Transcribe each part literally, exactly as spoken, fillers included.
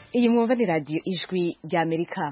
Iyi mwumva ni radio Ijwi ry'Amerika.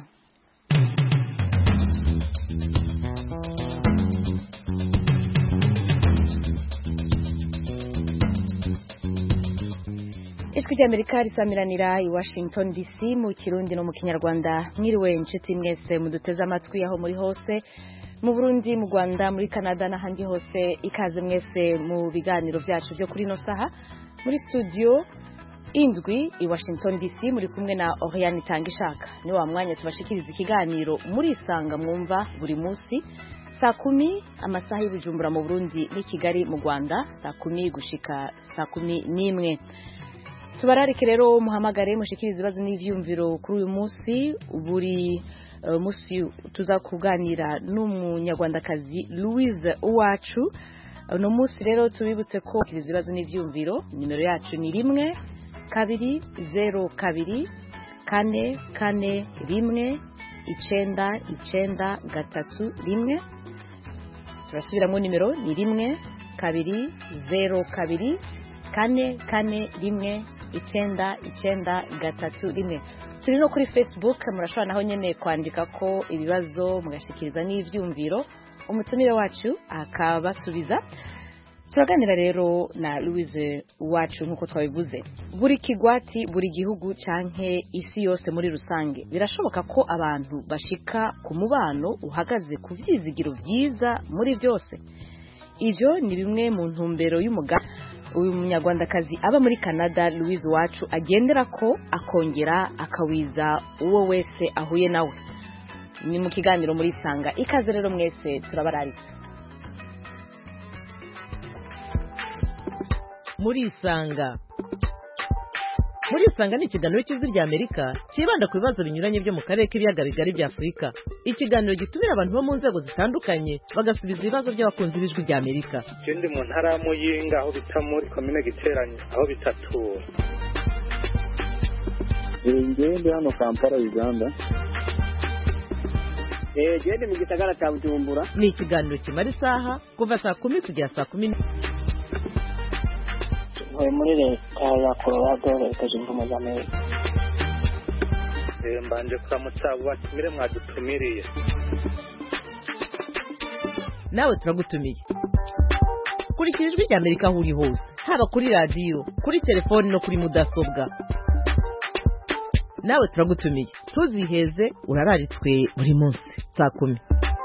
Ijwi ry'Amerika risamiranira i Washington D C mu Kirundi no mu Kinyarwanda. Mwiriwe inshuti mwese muduteze amatwi aho muri hose, mu Burundi, mu Rwanda, muri Canada n'ahandi hose. Ikaze mwese mu biganiro vyacu byo kuri no saha muri studio indwi i Washington D C. Muri kumwe na Oriane Tangishaka. Ni wa mwanya tubashikiriza ikiganiro muri Isanga mwumva buri munsi saa kumi amasaha y'Ibujumbura mu Burundi ni Kigali mu Rwanda, saa kumi gushika saa kumi n'imwe. Tubararike rero muhamagare mushikiriza ibibazo n'ivyumviro kuri uyu munsi. Buri uh, munsi tuza kuganira n'umunyarwandakazi Louise Uwacu. Uno munsi rero tubibutse ko kiriza ibibazo n'ivyumviro, nimero yacu ni rimwe kabiri zero kabiri kane kane rimwe icenda icenda gatatu rimwe. Turasubiramo nimero ni rimwe kabiri zero kabiri kane kane rimwe icenda icenda gatatu rimwe. Turi no kuri Facebook, murashobora naho nyene kwandika ko ibibazo mugashikiriza n'ivyumviro, umutumire wacu akabasubiza. Turaganira rero na Louise Uwacu nkuko twabivuze. Buri kigwati, buri gihugu canke isi yose muri rusange, birashoboka ko abantu bashika ku mubano uhagaze ku vyizigiro vyiza muri vyose. Ivyo ni bimwe mu ntumbero y'umuga uyu munyarwandakazi aba muri Canada Louise Uwacu agendera ko akongera akawiza uwo wese ahuye nawe. Ni mu kiganiro muri Isanga. Ikaze rero mwese turabararitse. Muri Isanga. Muri Isanga ni ikiganiro cy'Ijwi ry'Amerika kibanda ku bibazo binyuranye byo mu karere k'ibiyaga bigari bya Afurika. Ikiganiro gitumira abantu bo mu nzego zitandukanye bagasubiza ibibazo by'abakunzi b'Ijwi ry'Amerika. Ikindi mu ntara ya Muyinga aho bita muri komine Giteranye aho bitatura. Ngende hano Kampala Uganda. Eh gende mu gisagara cya Bujumbura. Ni ikiganiro kimara isaha kuva saa kumi kugera saa kumi. Muri leta ya Colorado, leta zunze ubumwe za Amerika. Mbanje kuramutsa batumire mwadutumiriye. Nawe turagutumiye. Kurikira Ijwi ry'Amerika aho uri hose, haba kuri radio, kuri telefone no kuri mudasobwa. Nawe turagutumiye. Tuziheze urararitswe buri munsi saa kumi.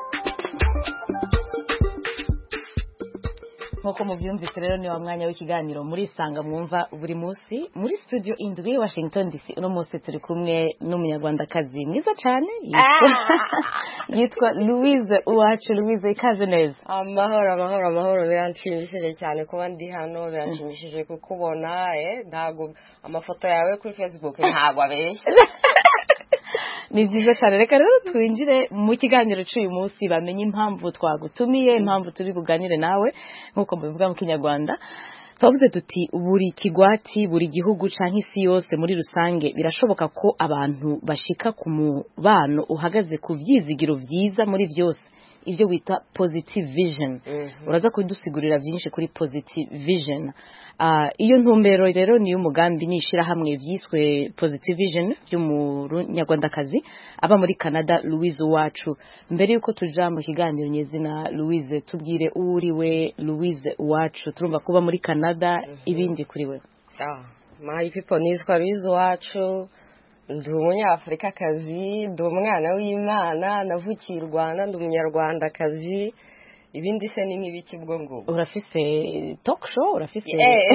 Nk'uko muvyumvise rero ni wa mwanya w'ikiganiro muri Isanga mwumva buri munsi muri studio indwi Washington D C. Uno munsi turi kumwe n'umunyarwandakazi mwiza cyane yitwa Louise Uwacu. Louise, ikaze neza. Amahoro amahoro amahoro, biranshimishije cyane kuba ndi hano, biranshimishije kukubona. eh ntago amafoto yawe kuri Facebook ntago abeshya. Ni byiza cyane. Reka rero twinjire mu kiganiro cy'uyu munsi, bamenye impamvu twagutumiye, impamvu turi buganire nawe. Nkuko mbivuga mu Kinyarwanda, twavuze tuti buri kigwati, buri gihugu canke isi yose muri rusange, birashoboka ko abantu bashika ku mubano uhagaze ku vyizigiro vyiza muri vyose, ivyo wita positive vision. Mm-hmm. Uraza kudusigurira byinshi kuri positive vision. Uh, iyo ntumbero rero ni umugambi nishira hamwe vyiswe Positive Vision by'umunyarwandakazi aba muri Canada Louise Uwacu. Mbere yuko tuja mu kiganiro nyezina, Louise, tubwire uriwe Louise Uwacu. Turumva kuba muri Canada. Mm-hmm. Ibindi kuri we. Ah, my people, nizwa Louise Uwacu. Ndi umunyafurikakazi, ndi umwana w'Imana, navukiye i Rwanda, ndi umunyarwandakazi. Ibindi se ni nk'ibiki bwo ngo urafise talk show, urafise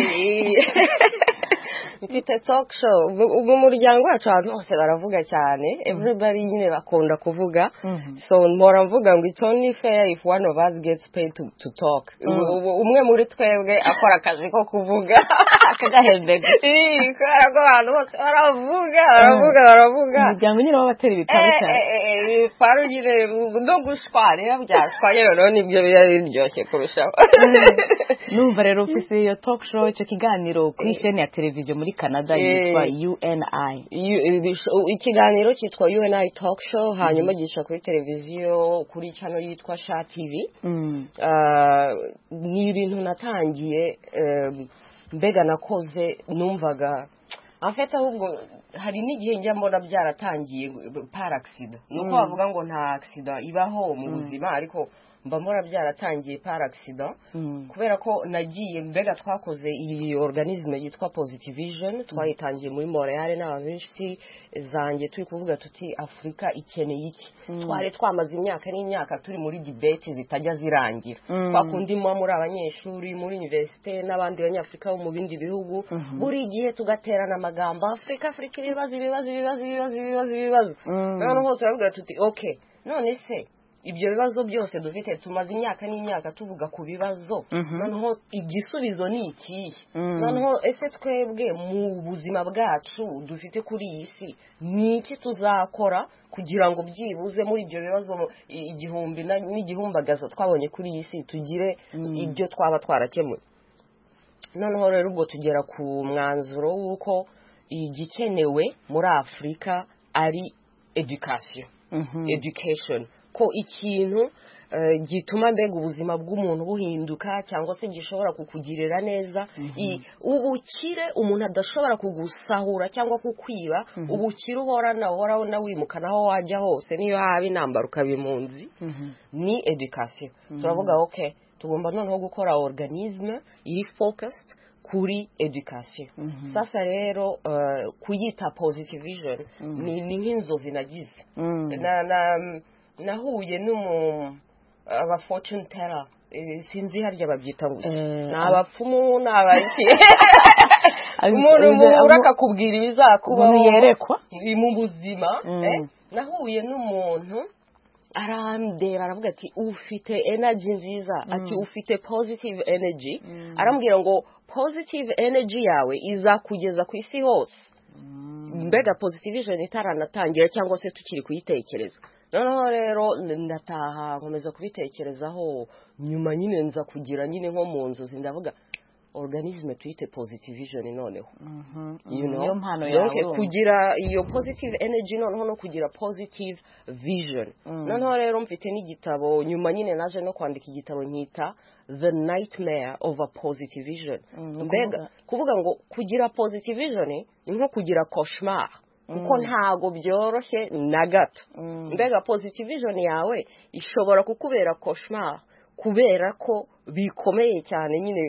mfite talk show. Ubu muryango wacu abantu bose baravuga cyane, everybody nyine bakunda kuvuga. Mm-hmm. So mpora mvuga ngo it's only fair if one of us gets paid to, to talk. Mm-hmm. Umwe muri twebwe akora akazi ko kuvuga akagahembega. Eh kubera ko abantu bose baravuga baravuga baravuga. Umuryango nyine wabatera ibitaro cyane. Eh eh faru nyine no gushwara byashwaye rero nibyo biryoshye kurushaho. Numva rero ufise iyo talk show, icyo kiganiro kuri chaîne ya televiziyo muri Canada yitwa U N I. Ikiganiro cyitwa U N I Talk Show, hanyuma gica kuri televiziyo kuri channel yitwa Sha T V. Mm. Uh, ni ibintu natangiye mbega nakoze numvaga afite ahubwo hari n'igihe njya mbona byaratangiye par accident nuko bavuga ngo nta accident ibaho mu buzima ariko mba mbona byaratangiye par accident kubera ko nagiye mbega twakoze iyi organisme yitwa Positive Vision twayitangiye muri Montreal n'abantu benshi zanjye turi kuvuga tuti Afrika ikeneye iki tware twamaze imyaka n'imyaka turi muri debate zitajya zirangira twakundi mu muri abanyeshuri muri universite n'abandi banyafrika bo mu bindi bihugu buri gihe tugaterana amagambo Afrika Afrika ibibazo ibibazo ibibazo ibibazo ibibazo ibibazo noneho turavuga tuti okay none se ibyo bibazo byose dufite tumaze imyaka n'imyaka tuvuga ku bibazo noneho igisubizo ni iki noneho ese twebwe mu buzima bwacu dufite kuri iyi si ni iki tuzakora kugira ngo byibuze muri ibyo bibazo igihumbi n'igihumbagaza twabonye kuri iyi si tugire ibyo twaba twarakemuye noneho rero ubwo tugera ku mwanzuro w'uko igikenewe muri Afrika ari education education ko ikintu gituma mbega ubuzima bw'umuntu buhinduka cyangwa se gishobora kukugirira neza ubukire umuntu adashobora kugusahura cyangwa kukwiba ubukire uhorana uhora wimuka naho wajya hose niyo haba intambara ukaba impunzi ni education turavuga okay tugomba noneho gukora organisme iri focused kuri education sasa rero kuyita Positive Vision ni nk'inzozi nagize na na nahuye n'umu aba fortune teller sinzi harya babyita ngo n'abapfumu n'abaki umuntu uraka kubwira ibizakubaho yerekwa mu buzima nahuye n'umuntu arandeba aravuga ati ufite energy nziza ati ufite positive energy arambwira ngo positive energy yawe izakugeza ku isi hose mbega Positive Vision itaranatangira cyangwa se tukiri kuyitekereza noneho rero ndataha nkomeza kubitekerezaho nyuma nyine nza kugira nyine nko mu nzozi ndavuga organisme tuyite Positive Vision noneho you know donc kugira iyo positive energy noneho no kugira positive vision noneho rero mfite n'igitabo nyuma nyine naje no kwandika igitabo nkita The Nightmare of a Positive Vision mbega kuvuga ngo kugira Positive Vision ni nko kugira cauchemar kuko ntago byoroshye na gato mbega Positive Vision yawe ishobora kukubera cauchemar kubera ko bikomeye cyane nyine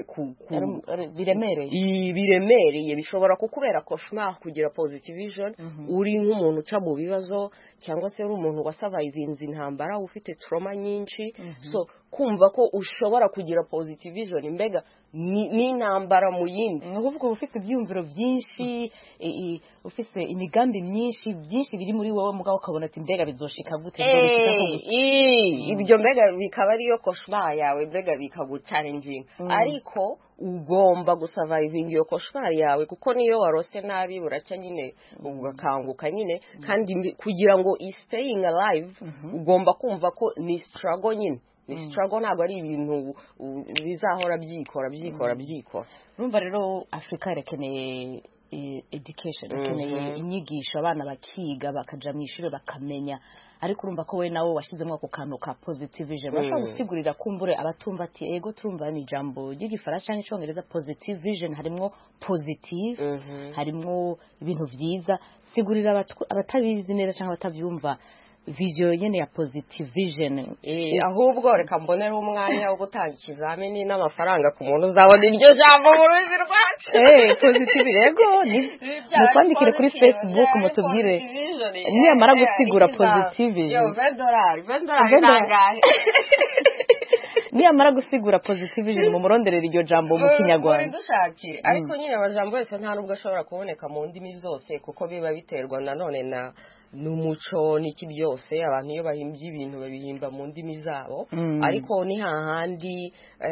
biremereye biremereye bishobora kukubera cauchemar kugira Positive Vision uri nk'umuntu uca mu bibazo cyangwa se uri umuntu wasurvivinze intambara ufite trauma nyinshi so kumva ko ushobora kugira Positive Vision mbega ni intambara mu yindi ni ukuvuga ufite ibyumviro byinshi ufite imigambi myinshi byinshi biri muri wowe mugabo ukabona ati mbega bizoshika gute ibyo mbega bikaba ariyo cauchemar yawe mbega bikaguchallenging ariko ugomba gusurviving iyo cauchemar yawe kuko niyo warose nabi buracya nyine ugakanguka nyine kandi kugira ngo staying alive ugomba kumva ko ni struggle nyine ni struggle ntabwo ari ibintu bizahora byikora byikora byikora urumva rero Afrika irakeneye education irakeneye inyigisho abana bakiga bakaja mu ishuri bakamenya ariko urumva ko we nawe washyizemo ako kantu ka Positive Vision bashobora gusigurira kumbure abatumva ati ego turumva ni jambo ry'igifaransa cyangwa icyongereza Positive Vision harimo positive harimo ibintu byiza sigurira abatabizi neza cyangwa abatabyumva vision nyene ya Positive Vision eh ahubwo reka mbonera umwanya wo gutanga ikizamini n'amafaranga ku muntu uzabona iryo jambo mu ruzi rwacu eh Positive rego musandikire kuri Facebook mutubwire niyo mara gusigura Positive yo vingt dollars vingt dollars nangahe niyo mara gusigura Positive Vision mu muronderera iryo jambo mu kinyarwanda dushakire ariko nyine abajambo wese nta nubwo ashobora kuboneka mu ndimi zose kuko biba biterwa na none na n'umuco n'iki byose abantu iyo bahimbye ibintu babihimba mu ndimi zabo ariko ni hahandi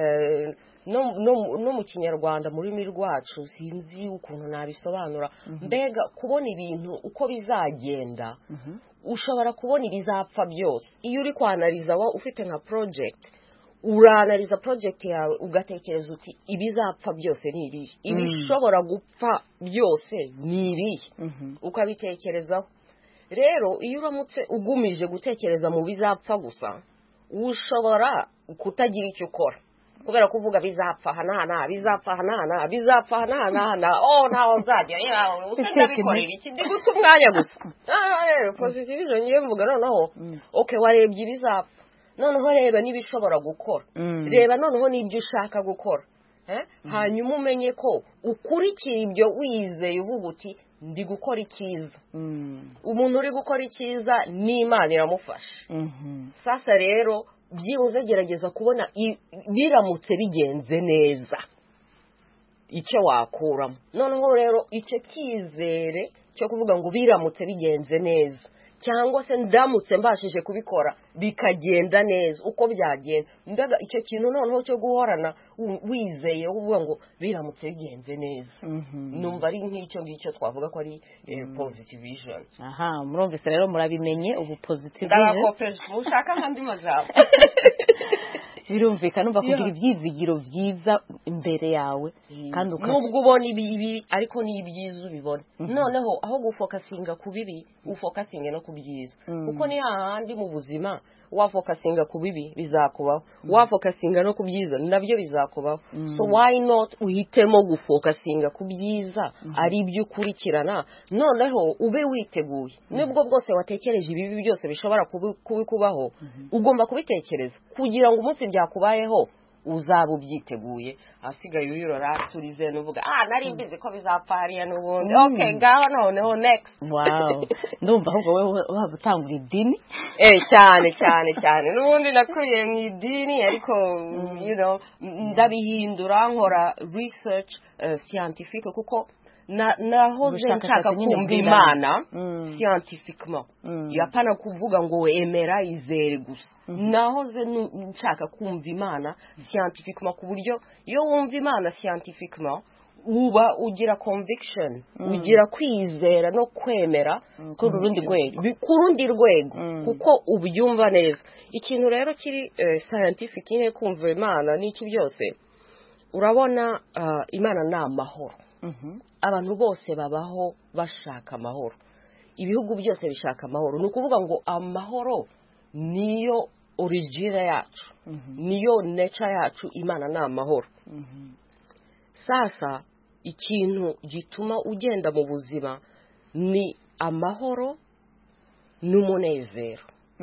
no mu kinyarwanda muri rurimi rwacu sinzi ukuntu nabisobanura mbega kubona ibintu uko bizagenda ushobora kubona ibizapfa byose iyo uri kwanariza wa ufite nka project uranariza project yawe ugatekereza uti ibizapfa byose ni ibihe ibishobora gupfa byose ni ibihe ukabitekerezaho rero iyo uramutse ugumije gutekereza mu bizapfa gusa ushobora kutagira icyo ukora kubera kuvuga bizapfa hanana bizapfa hanana bizapfa hanana oh ntaho nzajya yawe usenda bikorera iki ndi guta umwanya gusa rero positive vision ngiye mvuga noneho okay warebye ibizapfa noneho reba n'ibishobora gukora reba noneho n'ibyo ushaka gukora hanyuma umenye ko ukurikira ibyo wizeye uvuga uti ndi gukora icyiza umuntu uri gukora icyiza n'Imana iramufasha sasa rero byibuze gerageza kubona biramutse bigenze neza icyo wakuramo noneho rero icyo cyizere cyo kuvuga ngo biramutse bigenze neza cyangwa se ndamutse mbashije kubikora bikagenda neza uko byagenda ndaga icyo kintu noneho cyo guhorana wizeye uvuga ngo biramutse bigenze neza numva ari nk'icyo ngicyo twavuga ko ari positive vision. Aha murumvise rero murabimenye ubu positive vision ndakopeje mushaka handi mazabo birumvikana umva kugira ibyizigiro byiza imbere yawe kandi nubwo ubona ibi ariko ni ibyiza ubibona noneho aho gufokasinga ku bibi ufokasinge no ku byiza kuko ni hahandi mu buzima wafokasinga ku bibi bizakubaho wafokasinga no ku byiza nabyo bizakubaho so why not uhitemo gufokasinga ku byiza ari ibyo ukurikirana noneho ube witeguye nubwo bwose watekereje ibibi byose bishobora kubikubaho ugomba kubitekereza kugira ngo umunsi byakubayeho uzaba ubyiteguye asigaye uyirora surize nuvuga ah nari mbizi ko bizapfa hariya n'ubundi okay ngaho noneho next. Wow ndumva ahubwo wowe waba utangura idini eh cyane cyane cyane n'ubundi nakuriye mu idini ariko you know ndabihindura nkora research uh, scientific kuko na nahoze nshaka kumva Imana scientifiquement yapana kuvuga ngo emera izere gusa nahoze nshaka kumva Imana scientifiquement ku buryo iyo wumva Imana scientifiquement uba ugira conviction ugira kwizera no kwemera ku rundi rwego ku rundi rwego kuko ubyumva neza ikintu rero kiri scientific ine kumva Imana n'iki byose urabona Imana ni amahoro abantu bose babaho bashaka amahoro ibihugu byose bishaka amahoro ni ukuvuga ngo amahoro niyo origine yacu niyo nature yacu Imana ni amahoro sasa ikintu gituma ugenda mu buzima ni amahoro n'umunezero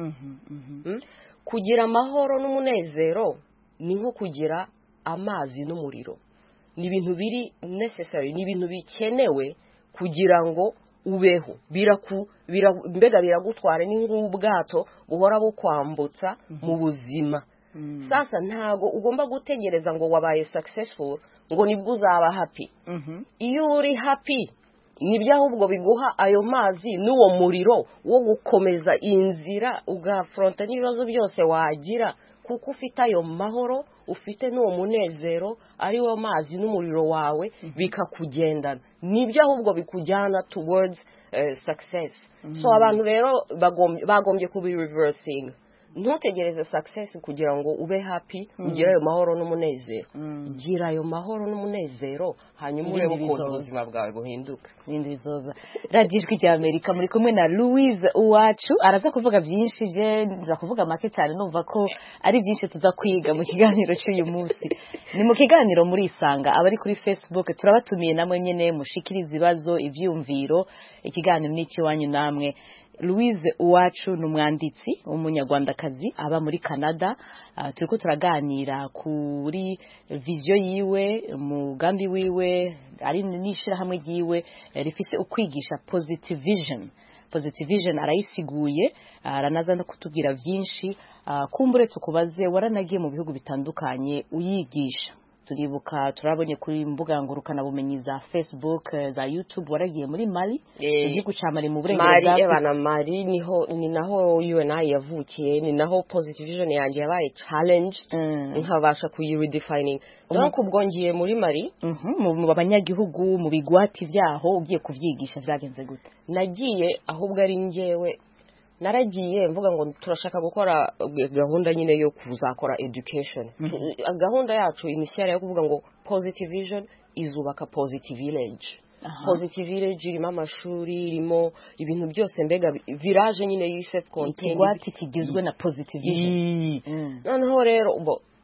kugira amahoro n'umunezero ni nko kugira amazi n'umuriro ni ibintu biri necessary ni ibintu bikenewe kugira ngo ubeho biraku mbega biragutwara ni nk'ubwato buhora bukwambutsa mu buzima sasa ntago ugomba gutegereza ngo wabaye successful ngo nibwo uzaba happy iyo uri happy nibyo ahubwo biguha ayo mazi n'uwo muriro wo gukomeza inzira ugafronta n'ibibazo byose wagira kuko ufite ayo mahoro ufite n'uwo munezero ari wo mazi n'umuriro wawe bikakugendana nibyo ahubwo bikujyana towards uh, success so abantu rero bagombye kubi reversing ntutegereze success kugira ngo ube happy ugire ayo mahoro n'umunezero gira ayo mahoro n'umunezero hanyuma urebe ukuntu ubuzima bwawe buhinduka ibindi bizoza radiyo ijwi rya Amerika muri kumwe na Louise Uwacu araza kuvuga byinshi bye nza kuvuga make cyane numva ko ari byinshi tuza kwiga mu kiganiro cy'uyu munsi ni mu kiganiro muri Isanga abari kuri Facebook turabatumiye namwe nyene mushikiriza ibibazo ivyumviro ikiganiro n'iki wanyu namwe Louise Uwacu n'umwanditsi w'umunyarwandakazi aba muri Canada uh, turiko turaganira kuri vision yiwe umugambi wiwe ari nishira hamwe yiwe rifise ukwigisha positive vision positive vision arayisiguye aranaza no kutubwira byinshi uh, kumbure tukubaze waranagiye mu bihugu bitandukanye uyigisha turibuka turabonye kuri mbuga ngurukana bumenyi za Facebook za YouTube waragiye muri Mali igihugu ca Mali mu burengero bwa Mali Mali niho ni naho U N I yavukiye ni naho positive vision yanjye yabaye challenge nkabasha kuyi redefining donc ubwo ngiye muri Mali mu abanyagihugu mu bigwati vyaho ugiye kuvyigisha vyagenze gute nagiye ahubwo ari ngewe naragiye mvuga ngo turashaka gukora gahunda nyine yo kuzakora education gahunda yacu initial yo kuvuga ngo positive vision izubaka positive village positive village irimo amashuri irimo ibintu byose mbega village nyine yise contain ikigwati kigizwe na positive vision noneho rero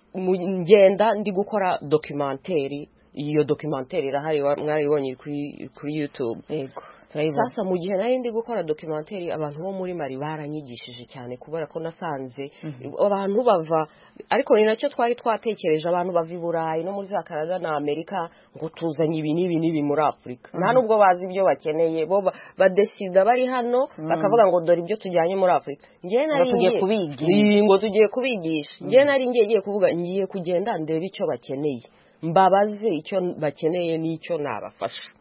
ngenda ndi gukora documentary iyo documentary irahari mwaribonye kuri kuri YouTube yego sasa mu gihe nari ndi gukora documentary abantu bo muri Mali baranyigishije cyane kubera ko nasanze abantu bava ariko ni nacyo twari twatekereje abantu bava i Burayi no muri za Canada na Amerika ngo tuzanye ibi n'ibi n'ibi muri Afrika nta nubwo bazi ibyo bakeneye bo badesida bari hano bakavuga ngo dore ibyo tujyanye muri Afrika ngiye nari ngiye kubigisha ngo tugiye kubigisha ngiye nari ngiye kuvuga ngiye kugenda ndebe icyo bakeneye mbabaze icyo bakeneye n'icyo nabafasha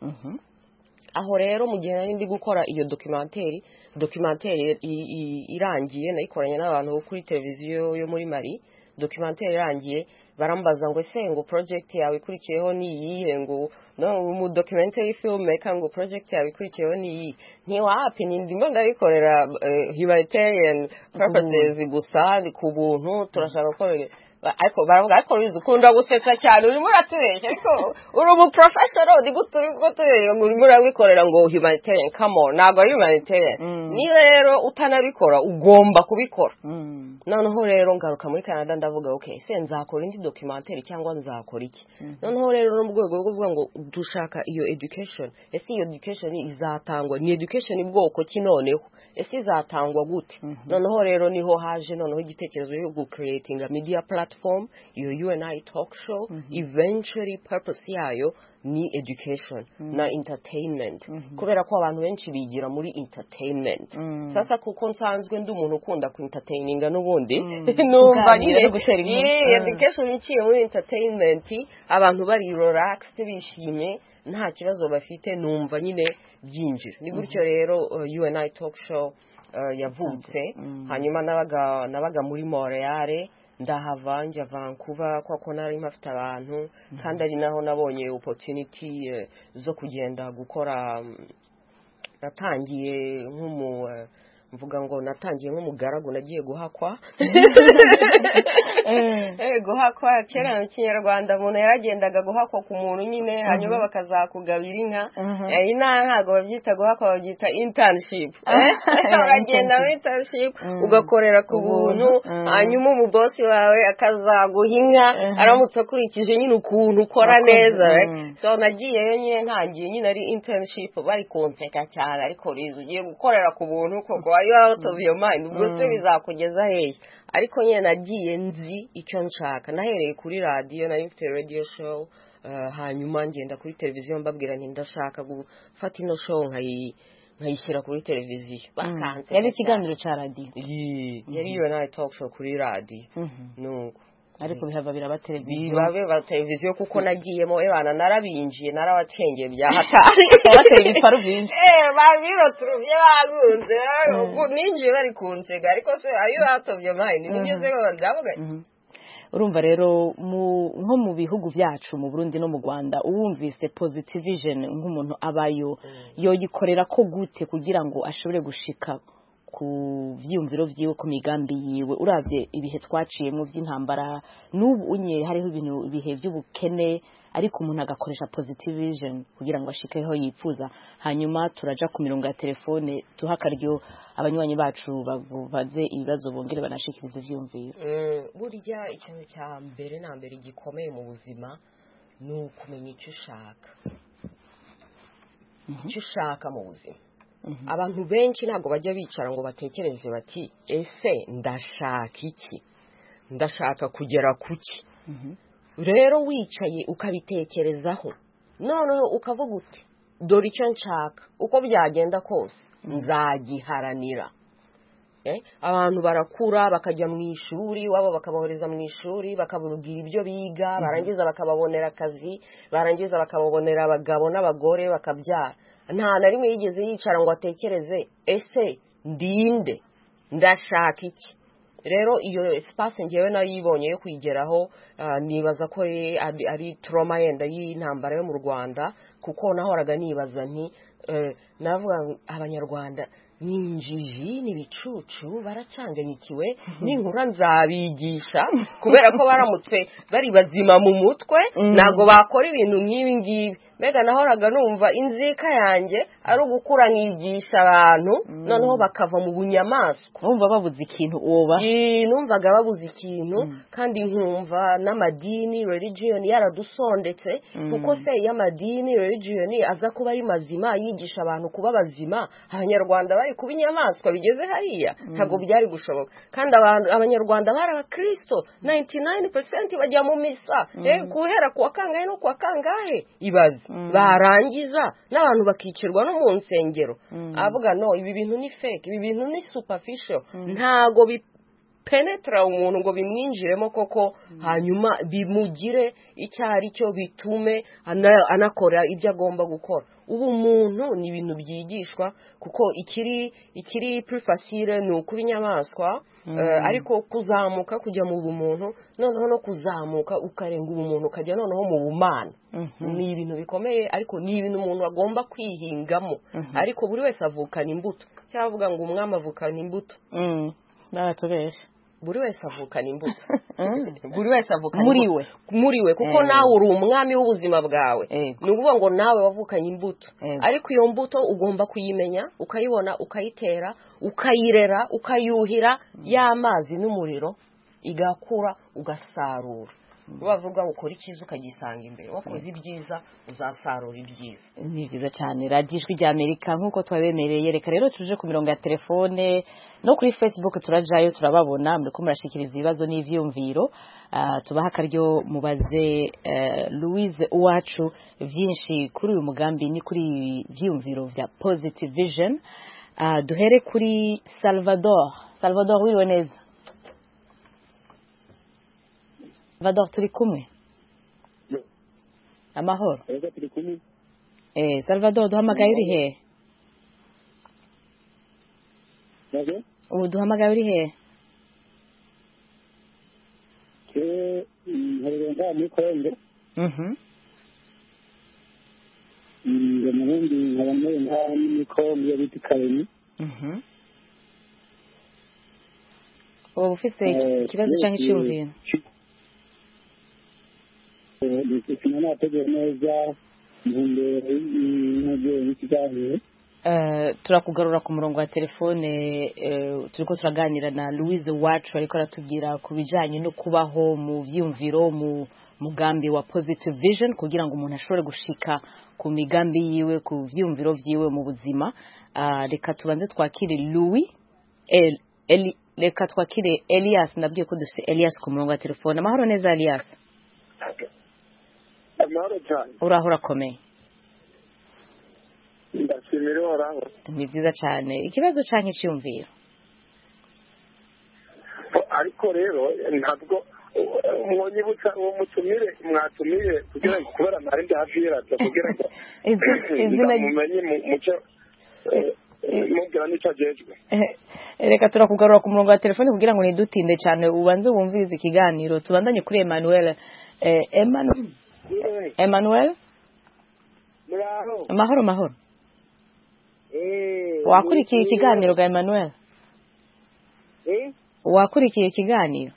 aho rero mu gihe nari ndi gukora iyo documentary documentary irangiye nayikoranye n'abantu bo kuri televiziyo yo muri Mali documentary irangiye barambaza ngo ese ngo project yawe ikurikiyeho ni iyihe ngo no mu documentary filmmaker ngo project yawe ikurikiyeho ni iyi ntiwapi ndimo ndayikorera humanitarian purposes gusa ku buntu turashaka gukora ariko baravuga ariko ukunda gusetsa cyane urimo uratubeshya ariko uri umu professional ndi guturi guturi urimo urabikorera ngo humanitarian come on ntabwo ari humanitarian niba rero utanabikora ugomba kubikora noneho rero ngaruka muri Canada ndavuga okay se nzakora indi documentary cyangwa nzakora iki noneho rero no mu rwego rwo kuvuga ngo dushaka iyo education ese iyo education izatangwa ni education bwoko ki noneho ese izatangwa gute noneho rero niho haje noneho igitekerezo yo gu creating a media platform iyo U N I talk show mm-hmm. eventually purpose yayo ni education mm-hmm. na entertainment mm-hmm. kubera ko abantu benshi bigira muri entertainment mm-hmm. sasa kuko nsanzwe ndi umuntu ukunda ku entertaininga n'ubundi mm-hmm. numva nyine education iciye muri entertainment abantu bari relaxed bishimye nta kibazo bafite numva nyine byinjira ni gutyo rero uh, U N I talk show uh, yavutse mm-hmm. hanyuma nabaga nabaga muri Montreal ndahava njya Vancouver kwa ko nari mafite abantu kandi ari naho nabonye opportunity uh, zo kugenda gukora um, natangiye nk'umu uh, mvuga ngo natangiye nk'umugaragu nagiye guhakwa eh guhakwa kera mu Kinyarwanda umuntu yaragendaga guhakwa ku muntu nyine hanyuma bakazakugabira inka eh ina ntago babyita guhakwa babyita internship eh uragenda muri internship ugakorera ku buntu hanyuma mu boss wawe akazaguha inka aramutse akurikije nyine ukuntu ukora neza so nagiyeyo nyine ntangiye nyine ari internship bari konseka cyane ariko rizo ugiye gukorera ku buntu koko ayo out of your mind ubwo se bizakugeza hehe ariko nyine nagiye nzi icyo nshaka nahereye kuri radio nari mfite radio show uh, hanyuma ngenda kuri televiziyo mbabwira nti ndashaka gufata ino show nkayi nkayishyira kuri televiziyo bakanze yari ikiganiro cya radio yari U N I talk show kuri radio nuko ariko bihava biraba televiziyo bibabe ba televiziyo kuko nagiyemo ebana narabinjiye narawacengeye bya hatari bateye biparu byinshi eh babiro turuvye bagunze ubwo ninjiye bari kunsega ariko se ayo atovye mind nibyo se ndavuga urumva rero nko mu bihugu byacu mu Burundi no mu Rwanda uwumvise positive vision nk'umuntu abayo yoyikorera ko gute kugira ngo ashobore gushika ku vyumviro vyiwe ku migambi yiwe uravye ibihe twaciye mu vy'intambara n'ubu unye hariho ibintu bihe by'ubukene ariko umuntu agakoresha positive vision kugira ngo ashikeho yipfuza hanyuma turaja ku mirongo ya telefone tuhakaryo abanywanyi bacu bavuze ibibazo bongere banashikiriza ivyumviro burya ikintu cya mbere na mbere gikomeye mu buzima ni ukumenya icyo ushaka icyo ushaka mu buzima abantu benshi ntabwo bajya bicara ngo batekereze bati ese ndashaka iki ndashaka kugera kuki rero wicaye ukabitekerezaho noneho ukavuga uti dore icyo nshaka uko byagenda kose nzagiharanira abantu barakura bakajya mu ishuri wabo bakabohereza mu ishuri bakababwira ibyo biga barangiza bakababonera akazi barangiza bakababonera abagabo n'abagore bakabyara nta na rimwe yigeze yicara ngo atekereze ese ndinde ndashaka iki rero iyo espace ngewe nayibonye yo kwigeraho nibaza ko ari trauma yenda y'intambara yo mu Rwanda kuko nahoraga nibaza nti navuga abanyarwanda ni injiji ni ibicucu baracanganyikiwe n'inkura nzabigisha kubera ko baramutse bari bazima mu mutwe ntago bakora ibintu nk'ibi ngibi mbega nahoraga numva inzika yanjye ari ugukura nkigisha abantu noneho bakava mu bunyamaswa numva babuze ikintu uba numvaga babuze ikintu kandi nkumva n'amadini religion yaradusondetse kuko se y'amadini religion aza kuba ari mazima yigisha abantu kuba bazima abanyarwanda bari kuba inyamaswa bigeze hariya ntabwo byari gushoboka kandi abantu abanyarwanda bari abakristo ninety-nine percent bajya mu misa guhera kuwa kangahe no kuwa kangahe ibaze barangiza n'abantu bakicirwa no mu nsengero avuga no ibi bintu ni fake ibi bintu ni superficial ntago penetra umuntu ngo bimwinjiremo koko hanyuma bimugire icyari cyo bitume anakora ibyo agomba gukora ubu umuntu ni ibintu byigishwa kuko ikiri ikiri prefacile ni ukuba inyamaswa ariko kuzamuka kujya mu bumuntu noneho no kuzamuka ukarenga ubumuntu ukajya noneho mu bumana ni ibintu bikomeye ariko ni ibintu umuntu agomba kwihingamo ariko buri wese avukana imbuto cyavuga ngo umwami avukana imbuto baratubesha buri wese avukana imbuto buri wese avukana muri we muri we kuko nawe uri umwami w'ubuzima bwawe ni ukuvuga ngo nawe wavukanye imbuto ariko iyo mbuto ugomba kuyimenya ukayibona ukayitera ukayirera ukayuhira y'amazi n'umuriro igakura ugasarura bavuga ngo ukora icyiza ukagisanga imbere wakoze ibyiza uzasarura ibyiza ni byiza cyane radiyo ijwi rya amerika nk'uko twabemereye reka rero tuje ku mirongo ya telefone no kuri facebook turajayo turababona muri ko murashikiriza ibibazo n'ivyumviro tubaha akaryo mubaze Louise Uwacu byinshi kuri uyu mugambi ni kuri ivyumviro vya Positive Vision. Duhere kuri Salvador. Salvador wiriwe neza? Salvador turi kumwe? Amahoro. Eh Salvador duhamagaye uri he? Nage? Ubu duhamagaye uri he? Ke ntarengwa muri Kongo. Mhm. Ngo murundi nkabamwe nta muri Kongo biti Karemi. Mhm. Ubu ufise ikibazo cyangwa icyumviro? Ndikina nategera neza ntumbere n'ibyo n'ikiganiro. Uh, turakugarura ku murongo wa telefone uh, turiko turaganira na Louise Uwacu ariko aratubwira ku bijanye no kubaho mu vyumviro mu mugambi wa Positive Vision kugira ngo umuntu ashobore gushika ku migambi yiwe ku vyumviro vyiwe mu buzima. Uh, reka tubanze twakire Louis El, Eli, reka twakire Elias nabwiye ko dufite Elias ku murongo wa telefone. Amahoro neza Elias? Amahoro cyane. Urahora komeye? Ndashimira oraho. Ni byiza cyane. Ikibazo canke cyumviro? Ariko rero ntabwo mwonyibutsa uwo mutumire mwatumire kugira ngo kubera nari ndi hafi y'iradio kugira ngo izina mumenye mucyo mubwira n'icyo agejwe. Reka turakugarura ku murongo wa telefone kugira ngo nidutinde cyane ubanze wumvirize ikiganiro tubandanye kuri Emmanuel. eh, Emmanuel Emmanuel Muraho. Mahoro mahoro. Eh wakurikiye ikiganiro ga Emmanuel? Eh wakurikiye ikiganiro?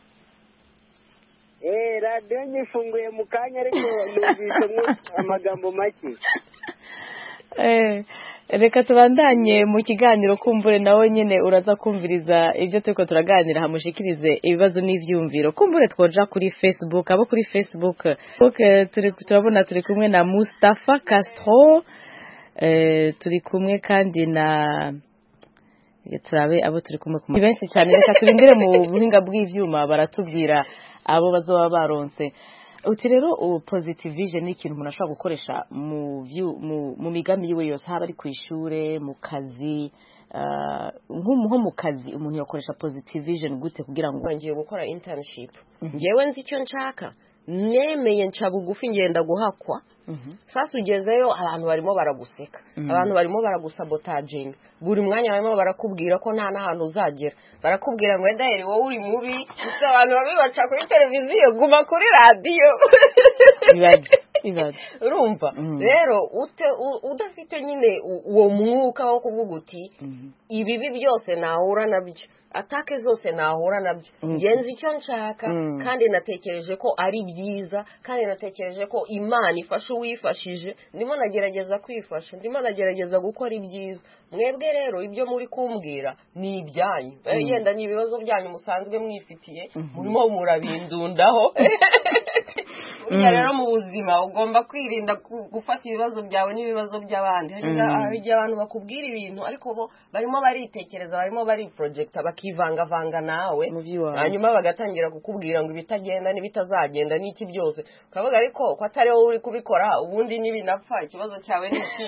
Eh radio ngifunguye mu kanya ariko numvise amagambo make. Eh reka tubandanye mu kiganiro kumbure nawe nyene uraza kumviriza ivyo turiko turaganira hamushikirize ibibazo n'ivyumviro. Kumbure twoja kuri Facebook abo kuri Facebook turi turabona turi kumwe na Mustafa Castro. Eh turi kumwe kandi na turabe abo turi kumwe kumwe benshi cyane. Reka turindire mu buhinga bw'ivyuma baratubwira abo bazoba baronse. Uti rero Positive Vision ni ikintu umuntu ashobora gukoresha mu mu, mu migambi yiwe yose haba ari ku ishure mu kazi uh, nko mu kazi umuntu yakoresha Positive Vision gute kugira ngo ngiye gukora internship ngewe nzi icyo nshaka nemeye nca bugufi ngenda guhakwa. Sasa ugezeyo abantu barimo baraguseka, abantu barimo baragusabotaginga, buri mwanya barimo barakubwira ko nta nahantu uzagera, barakubwira ngo edaheri wowe uri mubi, gusa abantu babibaca kuri televiziyo guma kuri radio. urumva rero udafite nyine uwo mwuka wo kuvuga uti ibibi byose nahura nabyo atake zose nahura nabyo ngenzi icyo nshaka kandi natekereje ko ari byiza kandi natekereje ko Imana ifasha uwifashije ndimo nagerageza kwifasha ndimo nagerageza gukora ibyiza mwebwe rero ibyo muri kumbwira ni ibyanyu yenda ni ibibazo byanyu musanzwe mwifitiye murimo murabindundaho rero mu buzima ugomba kwirinda gufata ibibazo byawe n'ibibazo by'abandi hari igihe abantu bakubwira ibintu ariko bo barimo baritekereza barimo bari projecta bakivangavanga nawe hanyuma bagatangira kukubwira ngo ibitagenda n'ibitazagenda n'iki byose ukavuga ariko ko atari wowe uri kubikora ubundi n'ibinapfa ikibazo cyawe ni iki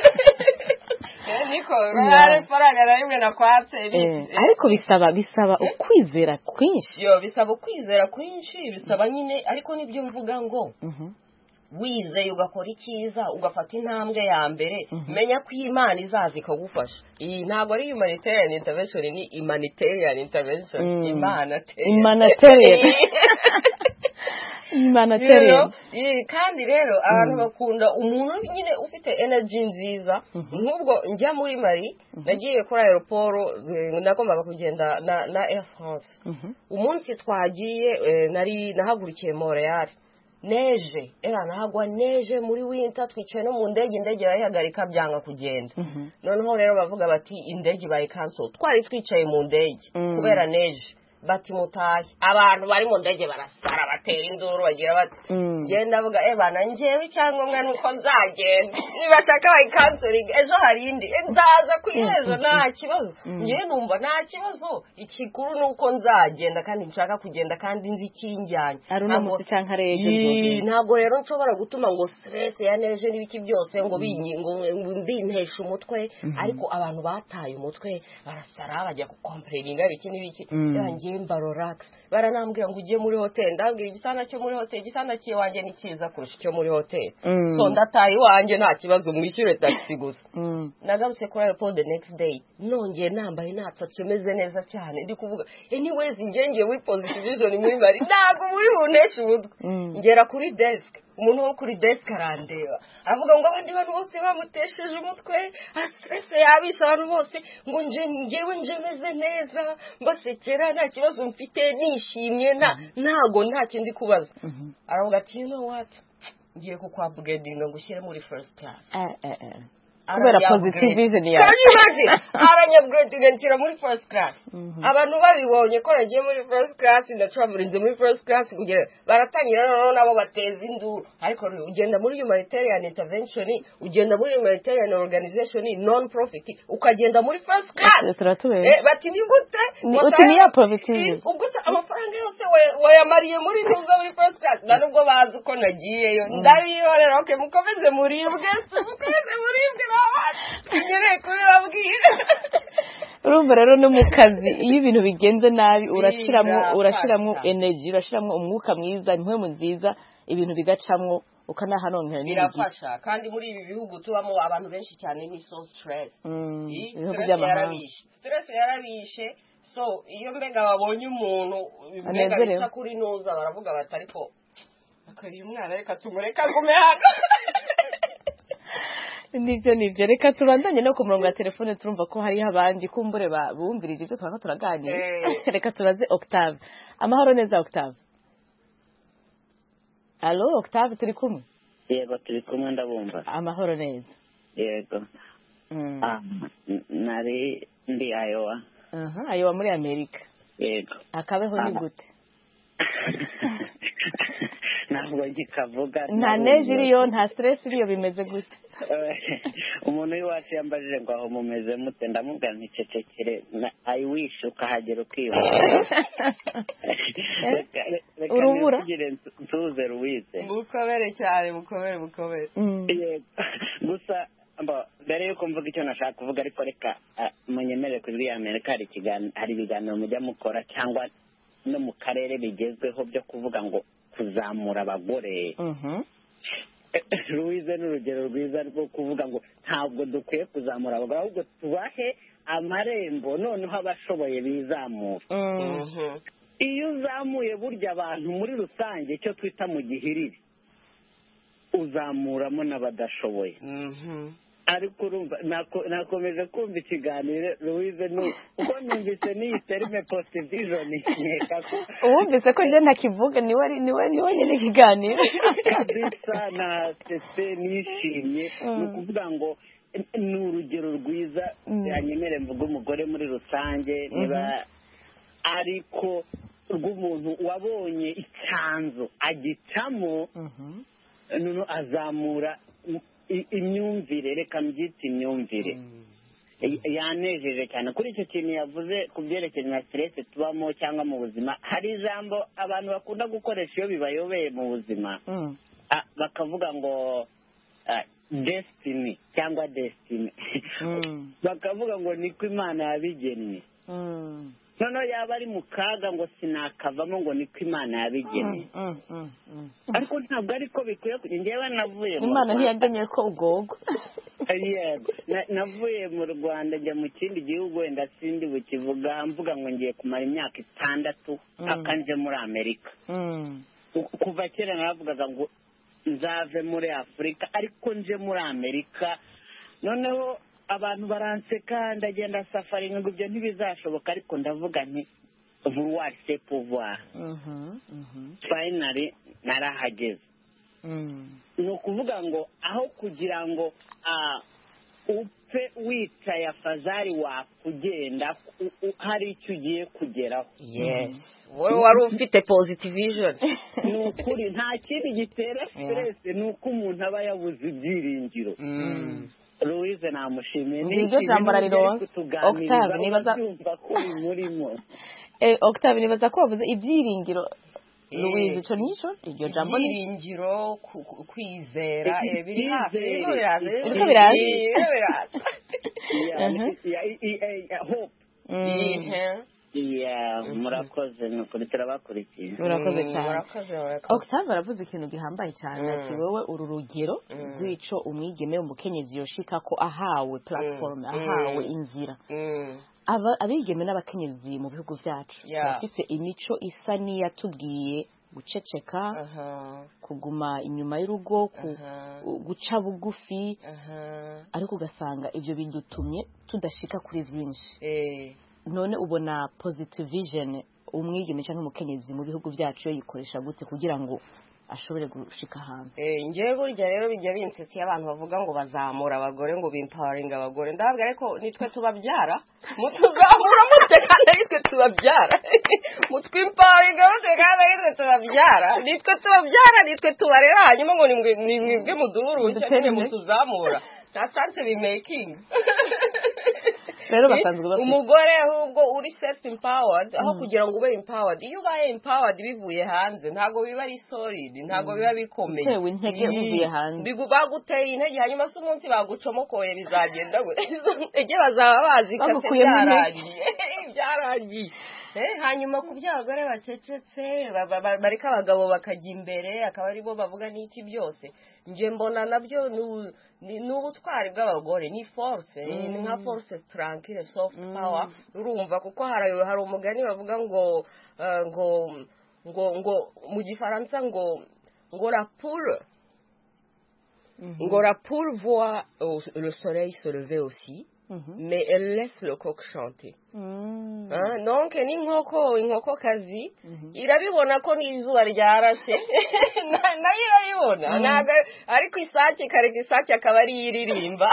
niko rare faranga na rimwe nakwatse ariko bisaba bisaba ukwizera kwinshi yo bisaba ukwizera kwinshi bisaba nyine ariko nibyo mvuga ngo wizeye ugakora icyiza ugafata intambwe ya mbere menya ko Imana izaza ikagufasha iyi ntago ari humanitarian intervention ni humanitarian intervention Imana humanitarian humanitarian kandi rero abantu bakunda umuntu nyine ufite energy nziza nk'ubwo njya muri Mali nagiye kuri aeroport nagombaga kugenda na na Air France umunsi twagiye nari nahagurukiye Montreal neje era nahagwa neje muri winter twicaye no mu ndege indege yayihagarika byanga kugenda noneho rero bavuga bati indege bayi cancel twari twicaye mu ndege kubera neje bati mutahe abantu bari mu ndege barasara batera induru bagira bati genda avuga eh bana njewe cyangwa mwe nuko nzagenda nibataka bayi canceling ejo hari indi ndaza kwihezo nta kibazo ngiye numva nta kibazo ikikuru nuko nzagenda kandi nshaka kugenda kandi nzi kinjyanye ari umunsi cyangwa reje ntabwo rero nshobora gutuma ngo stress ya neje n'ibiki byose ngo binyingo mbintesha umutwe ariko abantu bataye umutwe barasara bajya ku complaininga biki n'ibiki yanjye mba relax baranambwira ngo ugiye muri hotel ndabwira igitanda cyo muri hotel igitanda kiye wanje ni kiza kurusha cyo muri hotel so ndataye wanje nta kibazo mwishyure taxi gusa nagarutse kuri airport the next day nongeye nambaye natsatse meze neza cyane ndi kuvuga anyways ngenge muri position muri Mali ntabwo muri bunesha ubutwe ngera kuri desk umuntu wo kuri desk arandeba avuga ngo abandi bantu bose bamutesheje umutwe stress yabisha abantu bose ngo nje ngewe nje meze neza mbasekera nta kibazo mfite nishimye na ntago nta kindi kubaza aravuga ati you know what ngiye ku kwa upgrading ngo ushyire muri first class eh eh eh kubera positive vision ya can you imagine aranya upgrading nshyira muri first class abantu babibonye ko nagiye muri first class na traveling muri first class kugera baratangira noneho nabo bateza induru ariko ugenda muri humanitarian intervention ugenda muri humanitarian organization non profit ukagenda muri first class eh bati ni gute utiniya positive ubwo amafaranga yose wayamariye muri ntuza muri first class nubwo bazi uko nagiyeyo ndabihorera okay mukomeze muribwe mukomeze muribwe ngereye kubibabwira urumva rero no mu kazi iyo ibintu bigenze nabi urashiramo urashiramo energy urashiramo umwuka mwiza impwemu nziza ibintu bigacamwo ukanahanonera birafasha kandi muri ibi bihugu tubamo abantu benshi cyane ni so stress stress yarabishe so iyo mbega babonye umuntu mbega bica kuri nuza baravuga bati ariko akari umwana reka tumureka gume hano nibyo nibyo reka tubandanye no ku murongo wa telefone turumva ko hariho abandi kumbure bumvirije ibyo twaba turaganira reka tubaze Octave amahoro neza Octave allo Octave turi kumwe yego turi kumwe ndabumva amahoro neza yego nari ndi Iowa aha Iowa muri Amerika yego akabeho ni gute ntabwo ngikavuga nta neje iriyo nta stress iriyo bimeze gute umuntu w'iwacu yambajije ngo aho mumeze mute ndamubwira nticecekere I wish ukahagera ukiyumva urubura ntuze Louise mukobere cyane mukobere mukobere gusa mbere yuko mvuga icyo nashaka kuvuga ariko reka munyemere kuri Amerika hari ibiganiro mujya mukora cyangwa no mu karere bigezweho byo kuvuga ngo kuzamura abagore Louise ni urugero rwiza rwo kuvuga ngo ntabwo dukwiye kuzamura abagore ahubwo tubahe amarembo noneho abashoboye bizamura iyo uzamuye burya abantu muri rusange icyo twita mu gihiriri uzamuramo n'abadashoboye ariko urumva nakomeje kumva ikiganiro Louise uko numvise n'iyi terime positive vision nkeka ko wumvise ko njye ntakivuga niwe niwe niwe nyine ikiganiro kabisa na sese nishimye ni ukuvuga ngo ni urugero rwiza yanyemere mvuga umugore muri rusange niba ariko rw'umuntu wabonye icyanzu agicamo noneho azamura imyumvire reka mbyite imyumvire yanejeje cyane kuri icyo kintu yavuze ku byerekeye na stress tubamo cyangwa mu buzima hari ijambo abantu bakunda gukoresha iyo bibayobeye mu buzima bakavuga ngo destiny cyangwa destiny bakavuga ngo niko Imana yabigennye noneho yaba ari mu kaga ngo sinakavamo ngo niko Imana yabigennye ariko ntabwo ariko bikwiye njyewe navuye mu Imana ntiyagennye ko ugogo yego navuye mu Rwanda njya mu kindi gihugu wenda sindi bukivuga mvuga ngo ngiye kumara imyaka itandatu akanje muri Amerika kuva kera naravugaga ngo nzave muri Afurika ariko nje muri Amerika noneho abantu baranseka ndagenda safari ngo ibyo ntibizashoboka ariko ndavuga nti vouloir c'est pouvoir finally narahageze ni ukuvuga ngo aho kugira ngo upfe wicaye afazari wakugenda hari icyo ugiye kugeraho wowe wari ufite positive vision ni ukuri nta kindi gitera stress ni uko umuntu aba yabuze ibyiringiro Louise namushimiye ni iryo jambo rarironse Octave nibaza ko murimo eh Octave nibaza ko wavuze ibyiringiro Louise ico nico iryo jambo ni ibyiringiro kwizera biri hafi biriko biraza hope iya murakoze nukuri turabakurikiye murakoze cyane Octave aravuze ikintu gihambaye cyane ati wowe uru rugero rw'ico umwigeme umukenyezi yoshika ko ahawe platform ahawe inzira aba abigeme n'abakenyezi mu bihugu byacu bafise imico isa niyatubwiye guceceka kuguma inyuma y'urugo guca bugufi ariko ugasanga ibyo bidutumye tudashika kuri byinshi none ubona positive vision umwigeme cyangwa umukenyezi mu bihugu byacu yikoresha gute kugira ngo ashobore gushika hanze eh ngiye burya rero bijya binsetse abantu bavuga ngo bazamura abagore ngo bimpowering abagore ndababwira ariko nitwe tubabyara mutuzamura mutekana nitwe tubabyara mutwe empowering mutekana nitwe tubabyara nitwe tubabyara nitwe tubarera hanyuma ngo ni mwebwe mudururu cyane mutuzamura that's we making rero basanzwe bafite umugore ahubwo uri self empowered aho kugira ngo ube empowered iyo ubaye empowered bivuye hanze ntago biba ari solid ntago biba bikomeye tewe intege bivuye hanze bigubaguteye intege hanyuma se umunsi bagucomokoye bizagenda gute ege bazaba bazi ko byaragiye byaragiye eh hanyuma ku by'abagore bacecetse bareka abagabo bakajya imbere akaba ari bo bavuga n'iki byose nje mbona nabyo n'ubutwari bw'abagore ni force ni nka force tranquille soft power urumva kuko hari hari umugani bavuga ngo ngo ngo ngo mu gifaransa ngo ngo la poule ngo la poule voit le soleil se lever aussi mais elle laisse le coq chanter donc ni inkoko inkokokazi irabibona ko n'izuba ryarashe nayo irabibona ariko isake kareka isake akaba ari iririmba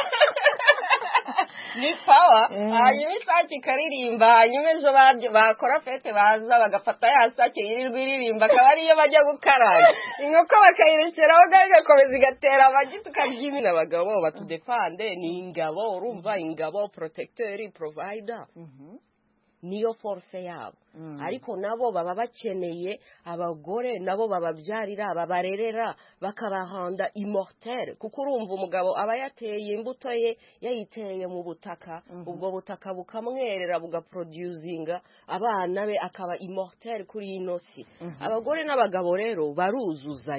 ni power hanyuma isake ikaririmba hanyuma ejo bakora fete baza bagafata ya sake yirirwa iririmba akaba ariyo bajya gukaranga inkoko bakayirekeraho igakomeza igatera amagi tukaryimina abagabo batudefande ni ingabo urumva ingabo protecteur provider niyo force yabo ariko nabo baba bakeneye abagore nabo bababyarira babarerera bakabahanda immortel kuko urumva umugabo aba yateye imbuto ye yayiteye mu butaka ubwo butaka bukamwerera bugaproducinga abana be akaba immortel kuri inosi abagore n'abagabo rero baruzuzanya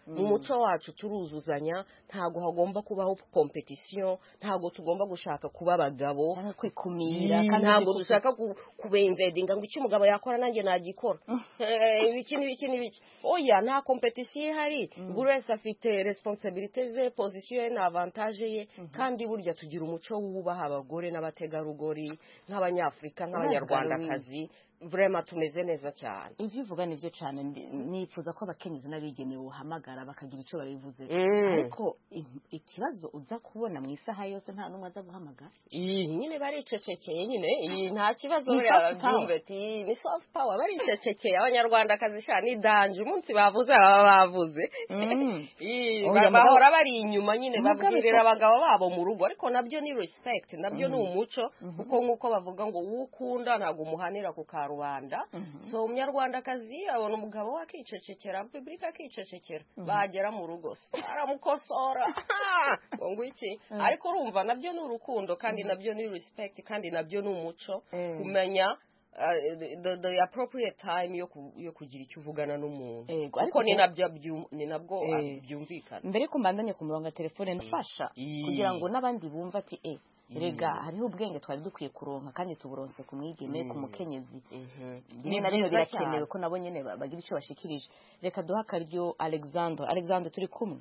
mu muco wacu turuzuzanya ntago hagomba kubaho competition ntago tugomba gushaka kuba abagabo cyangwa kwikumira kandi ntago dushaka kubemvedinga ngo icyo umugabo yakora nanjye nagikora ibiki n'ibiki n'ibiki oya nta competition ihari buri wese afite responsibility ze position ye na avantage ye kandi burya tugira umuco wubaha abagore n'abategarugori nk'abanyafrika nk'abanyarwandakazi vraiment tumeze neza cyane ivyo uvuga nivyo cyane nifuza ko abakenyezi n'abigeme buhamagara bakagira ico babivuze ariko ikibazo uza kubona mu isaha yose nta numwe aza guhamagara nyine baricecekeye nyine nta kibazo barabyumva ati ni soft power baricecekeye abanyarwandakazi cyane ni danje umunsi bavuze baba bavuze bahora bari inyuma nyine babwirira abagabo babo mu rugo ariko nabyo ni respect nabyo ni umuco kuko nkuko bavuga ngo ukunda ntago umuhanira ku rubanda so umunyarwandakazi abona umugabo we akicecekera publika akicecekera bagera mu rugo aramukosora ngo iki ariko urumva nabyo ni urukundo kandi nabyo ni respect kandi nabyo ni umuco kumenya the appropriate time yo kugira icyo uvugana n'umuntu ariko ni nabyo ni nabwo byumvikana mbere ko mbandanye ku murongo wa telefone nafasha kugira ngo n'abandi bumva ati eh rega hariho ubwenge twari dukwiye kuronka kandi tuburonse ku mwigeme ku mukenyezi rimwe na rimwe birakenewe ko nabo nyene bagira icyo bashikirije reka duha akaryo Alexandre Alexandre turi kumwe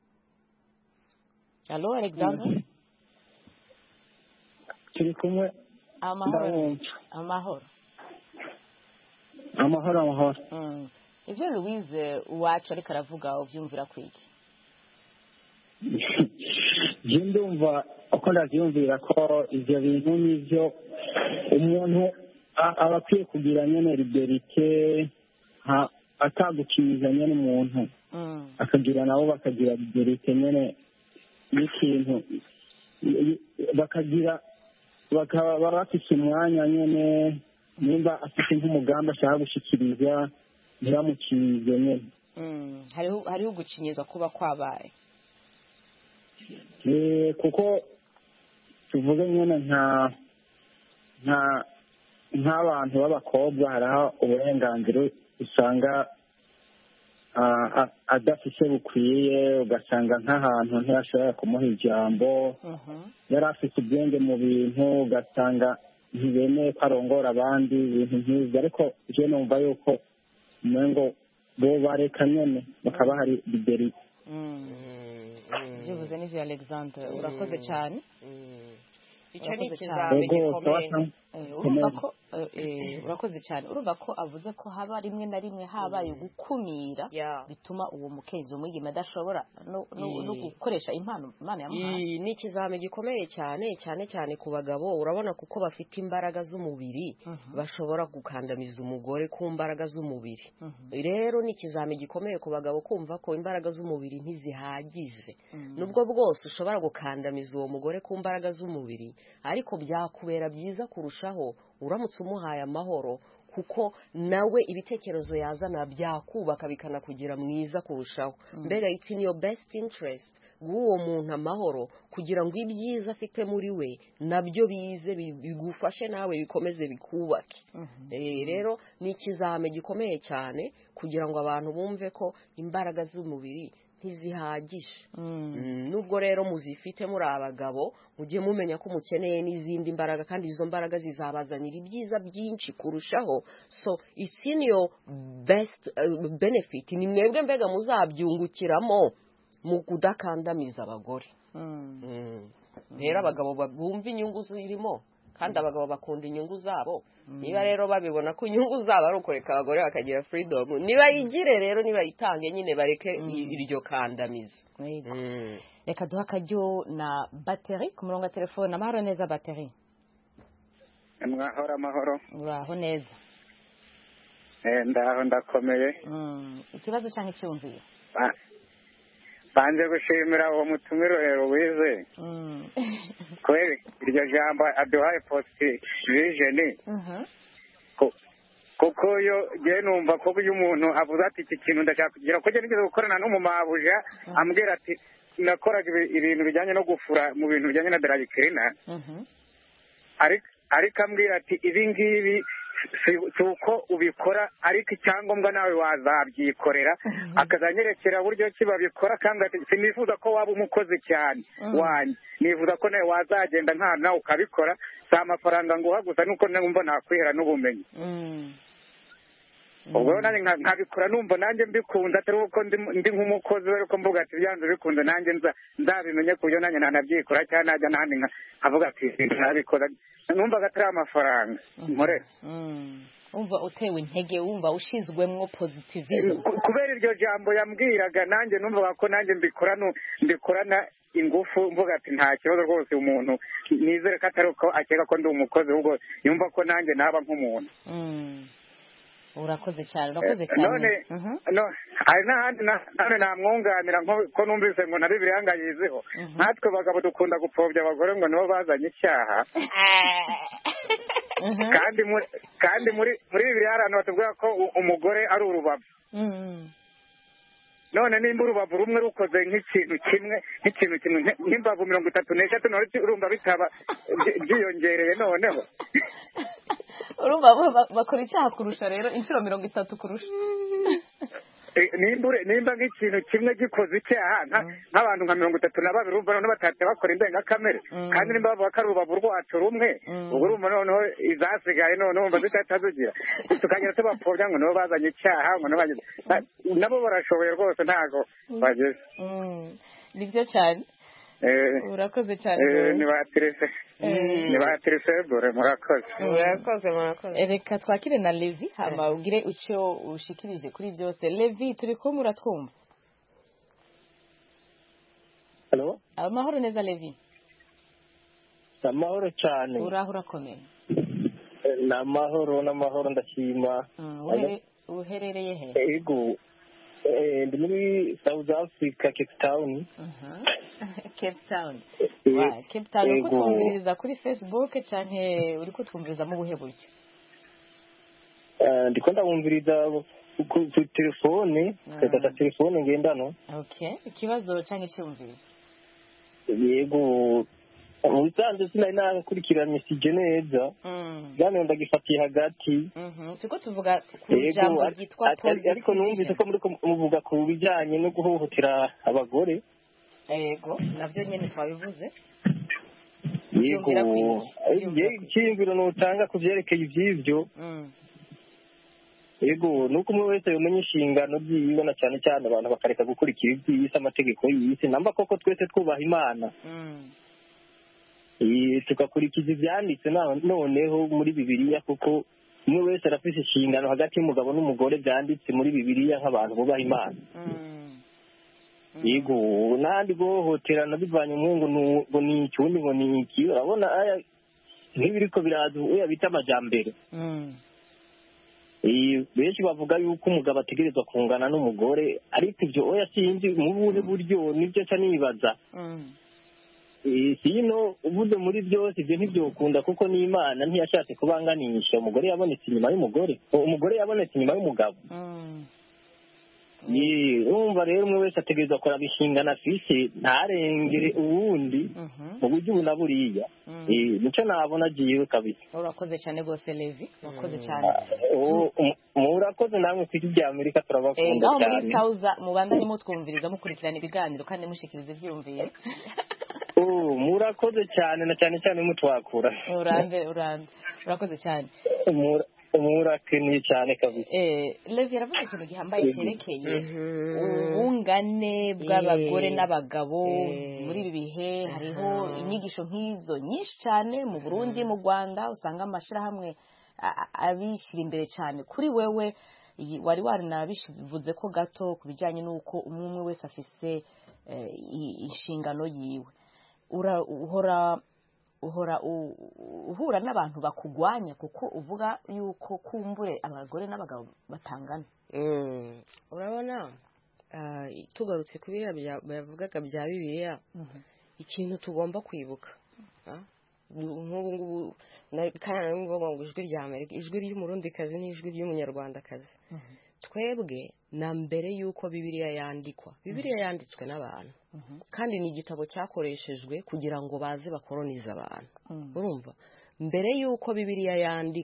allo Alexandre turi kumwe amahoro amahoro amahoro amahoro ivyo Louise wacu ariko aravuga uvyumvira kwiki je ndumva uko ndavyumvira ko ivyo bintu nivyo umuntu aba akwiye kugira nyene liberite atagukizanya n'umuntu akagira nabo bakagira liberite nyene n'ikintu bakagira bakaba bafise umwanya nyene nimba afite nk'umugambi ashaka gushikiriza ntibamukize nyene hariho ugucinyizwa kuba kwabaye kuko tuvuge nyine nka nka nk'abantu b'abakobwa hariho uburenganzira usanga adafise bukwiye ugasanga nk'ahantu ntiyashobora kumuha ijambo yari afite ubwenge mu bintu ugasanga ntibemeye ko arongora abandi ibintu nk'ibyo ariko je numva yuko umengo bo bareka nyene bakaba hari liberite bivuze n'ivyo Alexandre urakoze cyane icyo ni ikizami gikomeye urumva ko urakoze cyane urumva ko avuze ko haba rimwe na rimwe habaye gukumira bituma uwo mukenyezi umwigeme adashobora no gukoresha impano Imana yamuhaye ni ikizami gikomeye cyane cyane cyane ku bagabo urabona kuko bafite imbaraga z'umubiri bashobora gukandamiza umugore ku mbaraga z'umubiri rero ni ikizami gikomeye ku bagabo kumva ko imbaraga z'umubiri ntizihagije nubwo bwose ushobora gukandamiza uwo mugore ku mbaraga z'umubiri ariko byakubera byiza kurushaho uramutse umuhaye amahoro kuko nawe ibitekerezo yazana byakubaka bikanakugira mwiza kurushaho mbega it's in your best interest guwo muntu amahoro kugira ngo ibyiza afite muri we nabyo bize bigufashe nawe bikomeze bikubake rero ni ikizame gikomeye cyane kugira ngo abantu bumve ko imbaraga z'umubiri ntizihagije nubwo rero muzifite muri abagabo mujye mumenya ko mukeneye n'izindi mbaraga kandi izo mbaraga zizabazanira ibyiza byinshi kurushaho so it's in your best uh, benefit ni mwebwe mbega muzabyungukiramo mu kudakandamiza abagore rero abagabo bumva inyungu zirimo kandi abagabo bakunda inyungu zabo niba rero babibona ko inyungu zabo ari ukureka abagore bakagira freedom niba yigire rero niba yitange nyine bareke iryo kandamiza reka duha akaryo na bateri ku murongo wa telefone amahoro neza bateri mwahora amahoro uraho neza ndaho ndakomeye ikibazo cyangwa icyumviro banze gushimira uwo mutumiro wize kweri iryo jambo aduhaye positivizeni kuko yo ngiye numva ko iyo umuntu avuze ati iki kintu ndashaka kugira ko nigeze gukorana n'umumabuja ambwira ati nakoraga ibintu bijyanye no gufura mu bintu bijyanye na darayikirina ariko ambwira ati ibi ngibi si uko ubikora ariko icyangombwa nawe wazabyikorera akazanyerekera buryo ki babikora kandi sinifuza ko waba umukozi cyane wanjye nifuza ko nawe wazagenda nk'ahantu nawe ukabikora si amafaranga nguha gusa nuko numva nakwihera n'ubumenyi ubwo nanjye nkabikora numva nanjye mbikunze atari uko ndi nk'umukozi ariko mvuga ati byanze bikunze nanjye nzabimenye ku buryo nanjye nanabyikora cyangwa najya n'ahandi nkavuga ati nabikora numvaga atari amafaranga nkorera wumva utewe intege wumva ushizwemwo positivism kubera iryo jambo yambwiraga nanjye numvaga ko nanjye mbikora mbikorana ingufu mvuga ati nta kibazo rwose umuntu nizere ko atari uko akeka ko ndi umukozi ahubwo yumva ko nanjye naba nk'umuntu urakoze cyane urakoze cyane none hari n'ahandi none namwunganira ko numvise ngo na bibiliya ngayiziho natwe bagabo dukunda gupfobya abagore ngo nibo bazanye icyaha kandi muri kandi muri muri bibiliya hari ahantu batubwira ko umugore ari urubavu none nimba urubavu rumwe rukoze nk'ikintu kimwe nk'ikintu kimwe nk'imbavu mirongo itatu n'eshatu none urumva bitaba byiyongereye noneho urumva bakora icyaha kurusha rero inshuro mirongo itatu kurusha nimba nk'ikintu kimwe gikoze icyaha nk'abantu nka mirongo itatu na babiri urumva noneho batatse bakora indengakamere kandi nimba bavuga ko ari urubavu rwacu rumwe ubwo urumva noneho izasigaye noneho umva zitahita zigira tukagera tubapfobya ngo nibo bazanye icyaha ngo nabo barashoboye rwose ntabwo bageze nibyo cyane urakoze cyane ni ba terese ni ba teresebure murakoze murakoze murakoze reka twakire na Levi hama ugire icyo ushikirije kuri byose Levi turi ko muratwumva Hello amahoro neza Levi amahoro cyane uraho urakomeye n'amahoro n'amahoro ndashima uherereye he ego ndi muri South Africa Cape Town Cape Town wa Cape Town uko twumviriza kuri Facebook canke uri kutwumviriza mu buhe buryo eh ndiko ndabumviriza ku telefone kata telefone ngendano okay ikibazo canke cyumviriza yego ubusanzwe sinari nakurikiranye sije neza gane ndagifatiye hagati tuko tuvuga ku jambo ryitwa positive ariko numvise ko muri muvuga ku bijyanye no guhohotera abagore yego navyo nyene twabivuze yego ikiyumviro nutanga ku vyerekeye ivy'ivyo yego nuko umwe wese yomenya inshingano ziwe na cyane cyane abantu bakareka gukurikira ivy'isi amategeko y'isi namba koko twese twubaha imana tukakurikiza ibyanditse noneho muri bibiliya kuko umwe wese arafite inshingano hagati y'umugabo n'umugore byanditse muri bibiliya nk'abantu bubaha imana yego n'ahandi guhohoterana bivanye umwe ngo ni iki undi ngo ni iki urabona nk'ibiriko biraza uya bita amajyambere benshi bavuga yuko umugabo ategerezwa kungana n'umugore ariko ibyo oya sinzi mu buhe buryo nibyo nca nibaza sino ubuze muri byose ibyo ntibyokunda kuko n'imana ntiyashatse kubanganisha umugore yabonetse inyuma y'umugore umugore yabonetse inyuma y'umugabo urumva rero umwe wese ategerezwa kuraba inshingano afise ntarengere uwundi mu buryo ubu na buriya nicyo nabona agiyewe kabisa urakoze cyane rwose Levi urakoze cyane murakoze namwe ku ijwi rya Amerika turabakunda cyane muri Sauza mubandanye mutwumviriza mukurikirana ibiganiro kandi mushikiriza ivyumvire murakoze cyane na cyane cyane mutwakura urambe urambe urakoze cyane umurakeneye cyane kabisa eh Levi yaravuze ikintu gihambaye cyerekeye ubungane bw'abagore n'abagabo muri ibi bihe hariho inyigisho nk'izo nyinshi cyane mu Burundi mu Rwanda usanga amashirahamwe abishyira imbere cyane kuri wewe wari warinabivuze ko gato kubijyanye n'uko umwe wese afise inshingano yiwe uhora uhora uhura n'abantu bakugwanya kuko uvuga yuko kumbure abagore n'abagabo batangana urabona tugarutse ku biriya bavugaga bya bibiliya ikintu tugomba kwibuka nk'ubu ngubu kandi ni ngombwa ngo ijwi rya Amerika ijwi ry'umurundikazi n'ijwi ry'umunyarwandakazi twebwe na mbere y'uko bibiliya yandikwa bibiliya yanditswe n'abantu kandi ni igitabo cyakoreshejwe kugira ngo baze bakoronize abantu urumva mbere y'uko bibiliya yandikwa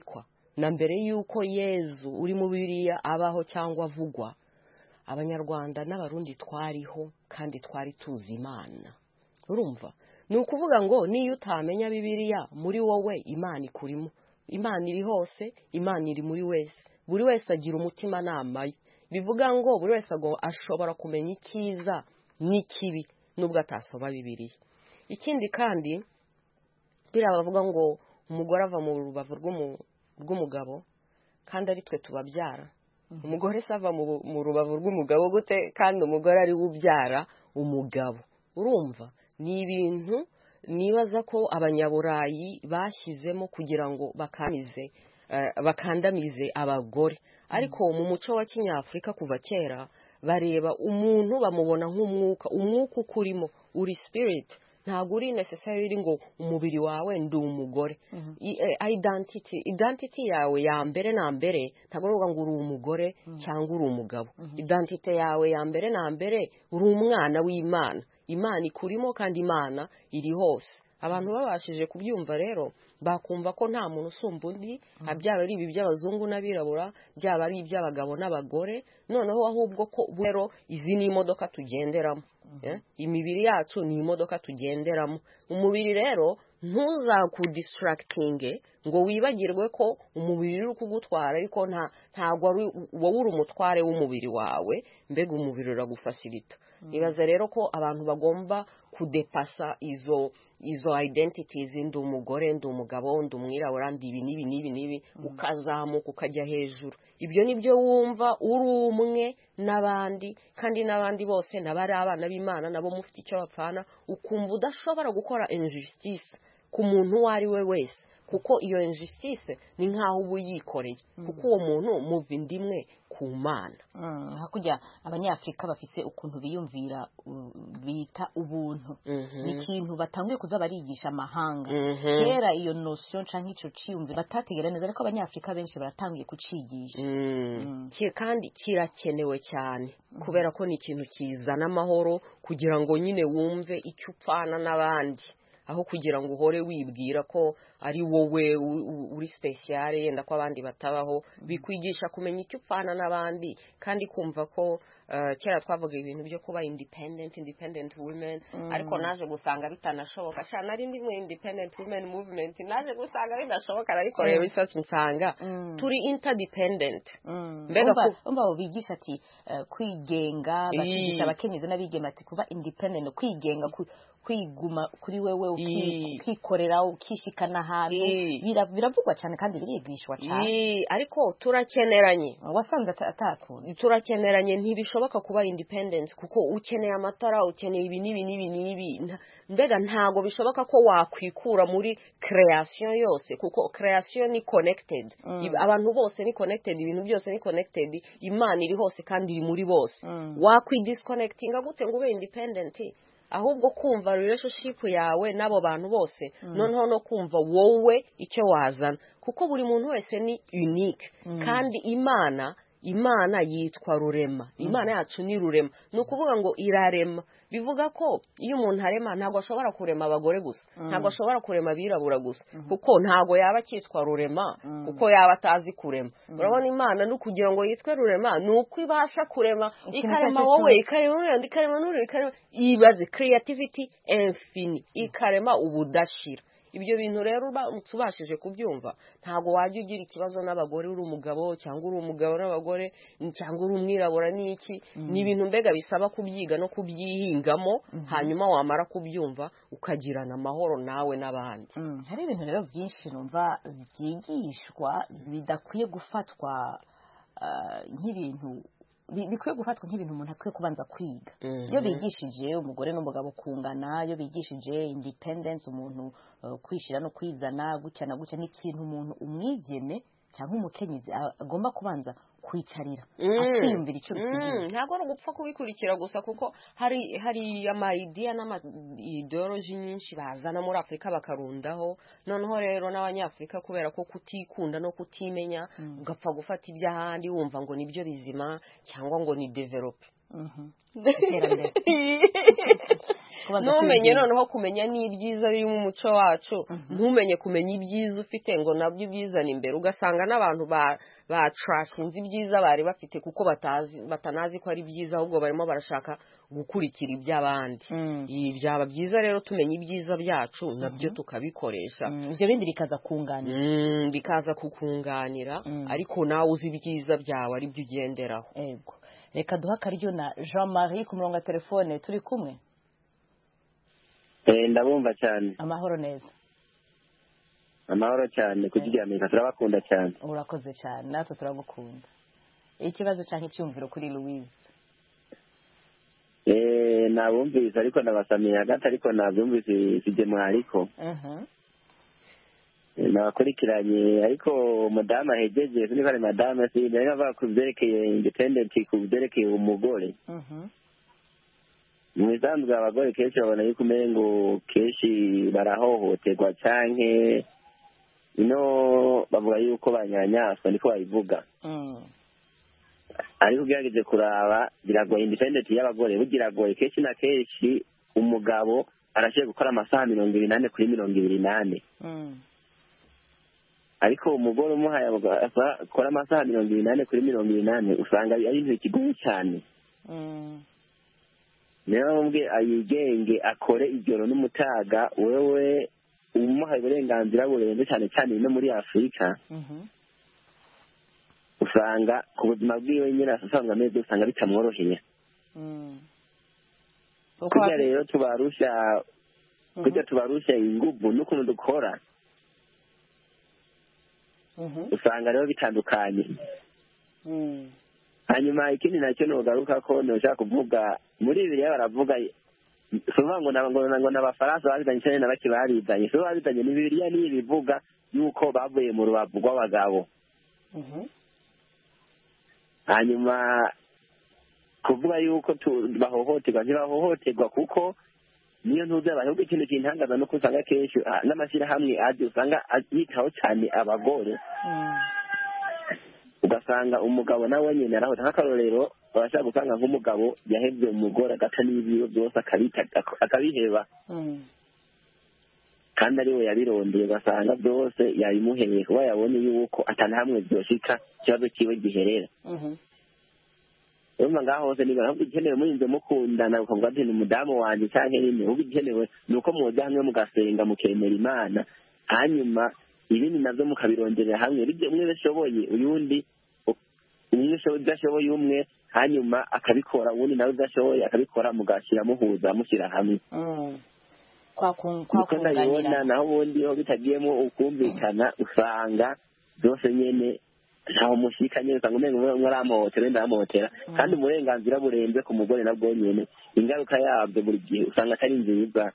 na mbere y'uko Yezu uri mu Bibiliya abaho cyangwa avugwa, abanyarwanda n'abarundi twariho kandi twari tuzi Imana. Urumva, ni ukuvuga ngo niyo utamenya Bibiliya, muri wowe Imana ikurimo. Imana iri hose, Imana iri muri wese. Buri wese agira umutima nama ye. Bivuga ngo buri wese ashobora kumenya icyiza n'ikibi nubwo atasoma Bibiliya. Ikindi kandi biriya bavuga ngo umugore ava mu rubavu rw'umugabo kandi ari twe tubabyara. Umugore se ava mu rubavu rw'umugabo gute kandi umugore ari we ubyara umugabo? Urumva, ni ibintu nibaza ko abanyaburayi bashyizemo kugira ngo bakamize bakandamize abagore, ariko mu muco wa kinyafurika kuva kera bareba umuntu bamubona nk'umwuka, umwuka ukurimo uri spirit, ntabwo uri necessary ngo umubiri wawe ndi umugore. Identity identity yawe ya mbere na mbere ntabwo uvuga ngo uri umugore cyangwa uri umugabo. Identity yawe ya mbere na mbere uri umwana w'Imana. Imana ikurimo kandi Imana iri hose. Abantu babashije kubyumva rero bakumva ko nta muntu usumba undi, byaba ari ibi by'abazungu n'abirabura, byaba ari iby'abagabo n'abagore, noneho ahubwo ko rero izi ni imodoka tugenderamo. Imibiri yacu ni imodoka tugenderamo. Umubiri rero ntuzakudisitarakitinge ngo wibagirwe ko umubiri uri kugutwara, ariko ntabwo wowe uri umutware w'umubiri wawe, mbega umubiri uragufasirita. Ibaza rero ko abantu bagomba kudepasa izo izo identities, ndi umugore, ndi umugabo, ndi umwirabura, ndi ibi n'ibi n'ibi n'ibi, ukazamuka ukajya hejuru. Ibyo nibyo wumva uri umwe n'abandi, kandi n'abandi bose nabari abana b'Imana, nabo mufite icyo bapfana, ukumva udashobora gukora injustice ku muntu uwo ari we wese, kuko iyo injustice ni nkaho uba uyikoreye, kuko uwo muntu muva indimwe ku Mana. Hakurya abanyafurika bafise ukuntu biyumvira bita ubuntu, ni ikintu batanguye kuza barigisha amahanga. Kera iyo notion canke ico ciyumvira batategera neza, ariko abanyafurika benshi baratangiye kucigisha. Kandi kirakenewe cyane kubera ko ni ikintu kizana amahoro, kugira ngo nyine wumve icyo upfana n'abandi, aho kugira ngo uhore wibwira ko ari wowe uri special yenda ko abandi batabaho. Bikwigisha kumenya icyo upfana n'abandi, kandi kumva ko kera twavuga ibintu byo kuba independent independent women, ariko naje gusanga bitanashoboka. Sha nari ndi mu independent women movement, naje gusanga bidashoboka, ariko rero research nsanga turi interdependent. Mbega umva bigisha ati kwigenga, bakigisha abakenyezi n'abigeme ati kuba independent, kwigenga, kwiguma kuri wewe, ukikorera, ukishikana ahantu. Biravugwa cyane kandi birigishwa cyane, ariko turakeneranye. Wasanze atakunda turakeneranye, ntibishoboka kuba independent kuko ukeneye amatara, ukeneye ibi n'ibi n'ibi n'ibi. Mbega ntago bishoboka ko wakwikura muri creation yose, kuko creation ni connected. Abantu bose ni connected, ibintu byose ni connected. Imana iri hose kandi iri muri bose. Wakwidisconnectinga gute ngo ube independent? Ahubwo kumva relationship yawe n'abo bantu bose, noneho no kumva wowe icyo wazana, kuko buri muntu wese ni unique. Kandi Imana Imana yitwa Rurema. Imana yacu ni Rurema, ni ukuvuga ngo irarema. Bivuga ko iyo umuntu arema ntabwo ashobora kurema abagore gusa, ntabwo ashobora kurema abirabura gusa, kuko ntabwo yaba akitwa Rurema kuko yaba atazi kurema. Urabona Imana no kugira ngo yitwe Rurema ni uko ibasha kurema, ikarema wowe, ikarema n'undi, ikarema n'undi, ikarema. Ibaze creativity infinite, ikarema ubudashira. Ibyo bintu rero tubashije kubyumva, ntago wajya ugira ikibazo n'abagore uri umugabo cyangwa uri umugabo n'abagore cyangwa uri umwirabura n'iki. Ni ibintu mbega bisaba kubyiga no kubyihingamo, hanyuma wamara kubyumva ukagirana amahoro nawe n'abandi. Hari ibintu rero byinshi numva byigishwa bidakwiye gufatwa nk'ibintu bikwiye gufatwa nk'ibintu umuntu akwiye kubanza kwiga. Iyo bigishije umugore n'umugabo kungana, iyo bigishije independence, umuntu kwishira no kwizana gutya na gutya, n'ikintu umuntu umwigeme cyangwa umukenyezi agomba kubanza kwicarira akiyumvira icyo bisigiye. Ntabwo ari ugupfa kubikurikira gusa, kuko hari hari ama idea n'ama ideology nyinshi bazana muri Afrika bakarundaho. Noneho rero n'abanyafrika kubera ko kutikunda no kutimenya, ugapfa gufata iby'ahandi wumva ngo nibyo bizima cyangwa ngo ni develop. ntumenye noneho kumenya n'ibyiza biri mu muco wacu ntumenye kumenya ibyiza ufite ngo nabyo byizana imbere ugasanga n'abantu ba ba trashinze ibyiza bari bafite kuko batazi batanazi ko ari byiza ahubwo barimo barashaka gukurikira iby'abandi ibi byaba byiza rero tumenya ibyiza byacu nabyo tukabikoresha ibyo bindi bikaza kunganira bikaza kukunganira ariko nawe uzi ibyiza byawe ari byo ugenderaho yego reka duha akaryo na Jean Marie ku murongo wa telefone turi kumwe eh ndabumva cyane amahoro neza amahoro cyane kugiramika turabakunda cyane urakoze cyane natwe turagukunda ikibazo cyangwa icyumviro kuri Louise eh nabumvise ariko nabasamiye hagati ariko nabyumvise sije mwariko mhm nakurikiranye ariko madame ahejeje ni bari madame si nari bava ku byerekeye independent ku byerekeye umugore mhm mwisanzwe abagore kenshi babona yuko umengo kenshi barahohoterwa canke ino bavuga yuko banyanyaswa niko babivuga ariko ugerageje kuraba biragoye independent y'abagore bugiragoye kenshi na kenshi umugabo arashiye gukora amasaha mirongo ibiri n'ane kuri mirongo ibiri n'ane ariko umugore umuhaye akora amasaha mirongo ibiri n'ane kuri mirongo ibiri n'ane usanga ari ibintu kigoye cyane niyo mbwe ayigenge akore ijoro n'umutaga wewe umuhaye uburenganzira burenze cyane cyane no muri Afurika usanga ku buzima bwiwe nyine asanga ameze usanga bitamworoheye kugira rero tubarusha kugira tubarusha ingubu n'ukuntu dukora usanga rero bitandukanye hanyuma ikindi nacyo nogaruka ko noshaka kuvuga muri Bibiliya baravuga suvuga ngo ngo n'abafaransa bazanye cyane n'abaki barizanye so bazanye ni Bibiliya ni bivuga yuko bavuye mu rubavu rw'abagabo hanyuma kuvuga yuko bahohoterwa ntibahohoterwa kuko niyo ntuze abantu ikintu kintangaza no kusanga kenshi n'amashyirahamwe aje usanga yitaho cyane abagore ugasanga umugabo nawe nyine arahota nk'akarorero barashaka gusanga nk'umugabo yahebye umugore agata n'ibiro byose akabita akabiheba kandi ari we yabirondeye ugasanga byose yabimuheye kuba yabonye yuko atana hamwe byoshika ikibazo kiwe giherera urumva ngaho hose niba ahubwo igikenewe murinze mukundana ukavuga ati ni umudamu wanjye cyangwa nyine ahubwo igikenewe ni uko mwoza hamwe mugasenga mukemera Imana hanyuma ibindi nabyo mukabironderera hamwe ibyo umwe bishoboye uyundi umwe udashoboye umwe hanyuma akabikora ubundi nawe udashoboye akabikora mugashyira muhuza mushyira hamwe kwa kunganira naho ubundi iyo bitagiyemo ukumvikana usanga byose nyine ntaho mushikanye usanga umenga umwe aramuhotera wenda aramuhotera kandi uburenganzira burenze ku mugore nabwo nyine ingaruka yabyo buri gihe usanga atari nziza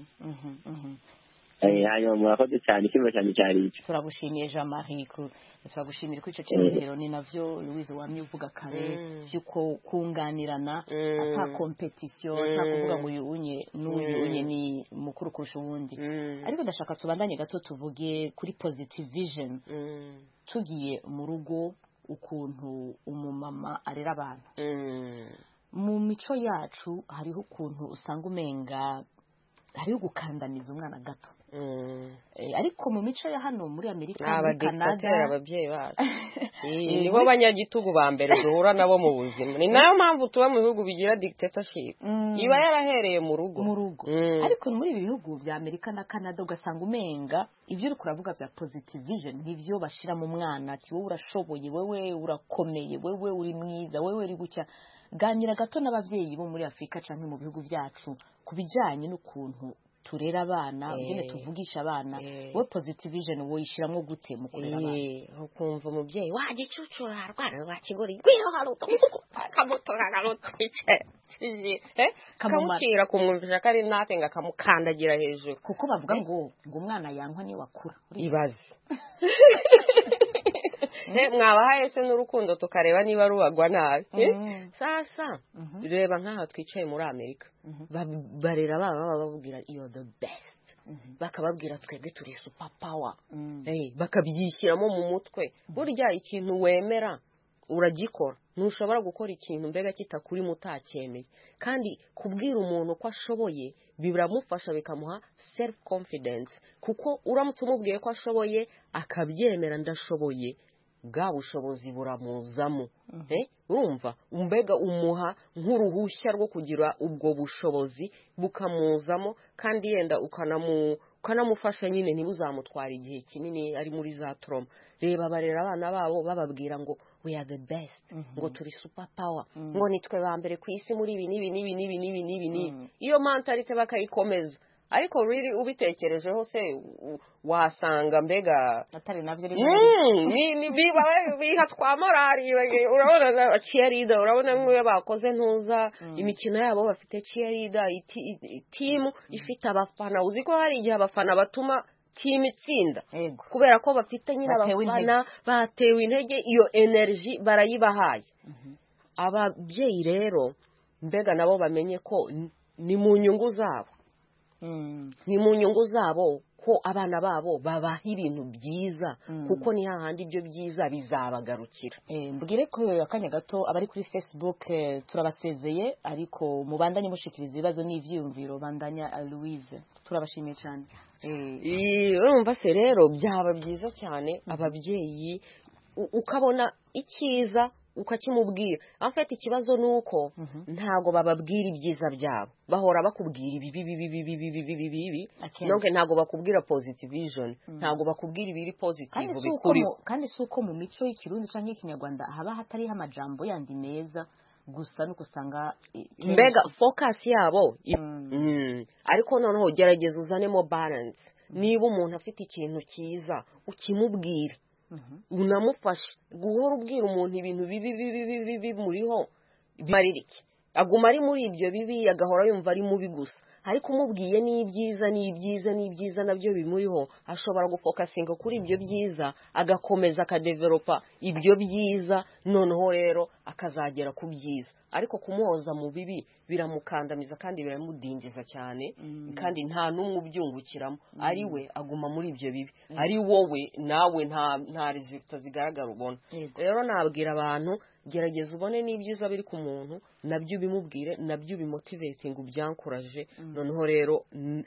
hanyuma murakoze cyane ikibazo cyane cyari icyo turagushimiye Jean Marie turagushimira ko icyo cyumviro ni navyo Louise wamye uvuga kare yuko kunganirana ata competition ata kuvuga ngo uyu unye n'uyu unye ni mukuru kurusha uwundi ariko ndashaka tubandanye gato tuvuge kuri positive vision tugiye mu rugo ukuntu umumama arera abantu mu mico yacu hariho ukuntu usanga umenga hariho gukandamiza umwana gato ariko mu mico ya hano muri Amerika muri Canada ababyeyi bacu nibo banyagitugu ba mbere duhura nabo mu buzima ni nayo mpamvu tuba mu bihugu bigira dictatorship iba yarahereye mu rugo mu rugo ariko muri ibi bihugu bya Amerika na Canada ugasanga umenga ibyo uri kuravuga bya positive vision nivyo bashira mu mwana ati wowe urashoboye wewe urakomeye wewe uri mwiza wewe uri gucya ganira gato n'abavyeyi bo muri Afrika canke mu bihugu byacu kubijanye n'ukuntu turera abana ngene tuvugisha abana we positive vision wo yishiramwo gute mu kurera abana ukumva umubyeyi wagicucu arwara wakigori gwiro haruto kamuto kagaruto ice eh kamucira kumwumvisha kari nate ngakamukandagira hejuru kuko bavuga ngo ngo umwana yankwa ni wakura ibaze Eh mwabahaye se n'urukundo tukareba niba ruwagwa nabi sasa reba nkaho twicaye muri Amerika barera baba bababwira you're the best bakababwira twebwe turi super power eh bakabyishyiramo mu mutwe burya ikintu wemera uragikora ntushobora gukora ikintu mbega kitakuri mutacyemeye kandi kubwira umuntu ko ashoboye biramufasha bikamuha self confidence kuko uramutse umubwiye ko ashoboye akabyemera ndashoboye bwa bushobozi buramuzamo eh urumva umbega umuha nk'uruhushya rwo kugira ubwo bushobozi bukamuzamo kandi yenda ukanamu ukanamufasha nyine ntibuzamutwara igihe kinini ari muri za trauma reba barera abana babo bababwira ngo we are the best ngo turi super power ngo nitwe ba mbere ku isi muri ibi nibi nibi nibi nibi nibi iyo mentality bakayikomeza ariko really ubitekerejeho se wasanga mbega atari navyo ni ni biha twa morali urabona cheerleader urabona nk'uyo bakoze ntuza imikino yabo bafite cheerleader team ifite abafana uziko hari igihe abafana batuma team itsinda kubera ko bafite nyine abafana batewe intege iyo energy barayibahaye ababyeyi rero mbega nabo bamenye ko ni mu nyungu zabo ni mu nyungu zabo ko abana babo babaha ibintu byiza kuko ni hahandi ibyo byiza bizabagarukira mbwire ko akanya gato abari kuri Facebook turabasezeye ariko mubandanye mushikiriza ibibazo n'ivyumviro bandanya Louise turabashimiye cyane urumva se rero byaba byiza cyane ababyeyi ukabona icyiza ukakimubwira afite ikibazo nuko ntago bababwira ibyiza byabo bahora bakubwira ibi bibi bibi bibi bibi bibi nonke ntago bakubwira positive vision ntago bakubwira ibiri positive bikuri kandi suko mu mico y'ikirundi canke y'ikinyarwanda haba hatari amajambo yandi meza gusa no kusanga mbega focus yabo ariko noneho gerageza uzanemo balance niba umuntu afite ikintu cyiza ukimubwira unamufasha guhora ubwira umuntu ibintu bibi bibi bibi muriho bimaririke aguma ari muri ibyo bibi agahora yumva ari mubi gusa ariko umubwiye n'ibyiza n'ibyiza n'ibyiza nabyo bimuriho ashobora gufokasinga kuri ibyo byiza agakomeza akadevelopa ibyo byiza noneho rero akazagera ku byiza ariko kumuhoza mu bibi biramukandamiza kandi biramudindiza cyane kandi nta n'umwe ubyungukiramo ari we aguma muri ibyo bibi ari wowe nawe nta nta resulta zigaragara ubona rero nabwira abantu gerageza ubone n'ibyiza biri ku muntu nabyo bimubwire nabyo bimotivating ubyankuraje noneho rero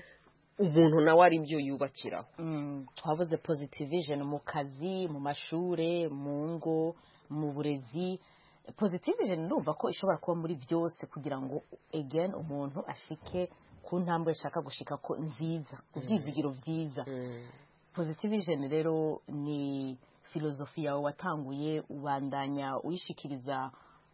umuntu nawe ari byo yubakiraho twavuze positive vision mu kazi mu mashure mu ngo mu burezi positive vision ndumva ko ishobora kuba muri byose kugira ngo again umuntu ashike ku ntambwe ashaka gushika ko nziza kuvyizigiro vyiza positive vision rero ni filozofi yawe watanguye ubandanya uyishikiriza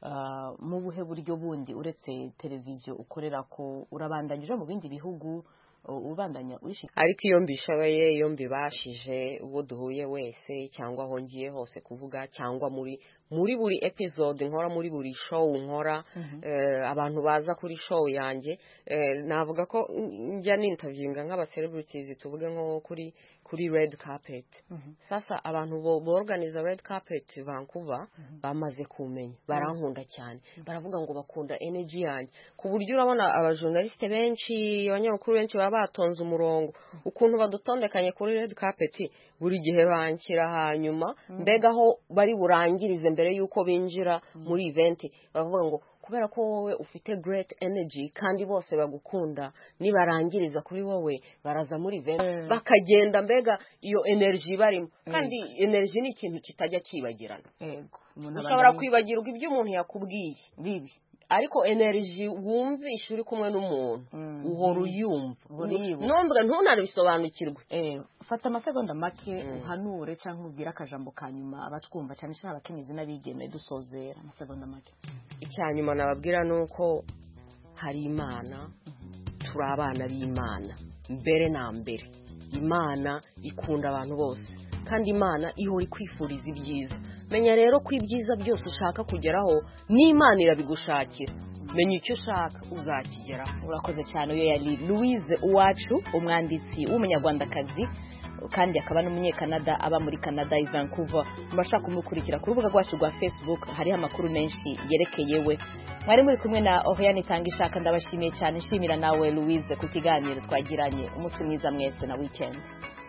mu buhe buryo bundi uretse televiziyo ukorera ko urabandanyije mu bindi bihugu ubandanya uyishikiriza ariko iyo mbishoboye iyo mbibashije uwo duhuye wese cyangwa aho ngiye hose kuvuga cyangwa muri muri buri episode nkora muri buri show nkora abantu baza kuri show yanjye navuga ko njya n'interviewinga nk'aba celebrities tuvuge nko kuri kuri red carpet sasa abantu bo organize red carpet Vancouver bamaze kumenya barankunda cyane baravuga ngo bakunda energy yanjye ku buryo urabona abajournaliste benshi abanyamakuru benshi baba batonze umurongo ukuntu badutondekanye kuri red carpet buri gihe bankira hanyuma mbega aho bari burangirize mbere yuko binjira muri event bavuga ngo kubera ko wowe ufite great energy kandi bose bagukunda nibarangiriza kuri wowe baraza muri event bakagenda mbega iyo energy barimo kandi energy ni ikintu kitajya kibagirana yego ushobora kwibagirwa ibyo umuntu yakubwiye bibi ariko energy wumvisha uri kumwe n'umuntu uhora uyumva ntumbwe ntunabisobanukirwe fata amasegonda make uhanure cyangwa ubwira akajambo kanyuma abatwumva cyane cyane abakenyezi n'abigeme dusozera amasegonda make icyanyuma nababwira nuko hari Imana turi abana b'Imana mbere na mbere Imana ikunda abantu bose kandi Imana ihora ikwifuriza ibyiza menya rero ko ibyiza byose ushaka kugeraho n'Imana irabigushakira menya icyo ushaka uzakigeraho urakoze cyane uyo yari Louise Uwacu umwanditsi w'umunyarwandakazi kandi akaba n'umunyekanada aba muri Canada i Vancouver mbashaka kumukurikira ku rubuga rwacu rwa Facebook hariho amakuru menshi yerekeye we mwari muri kumwe na Oriane Tangishaka ndabashimiye cyane nshimira nawe Louise ku kiganiro twagiranye umunsi mwiza mwese na weekend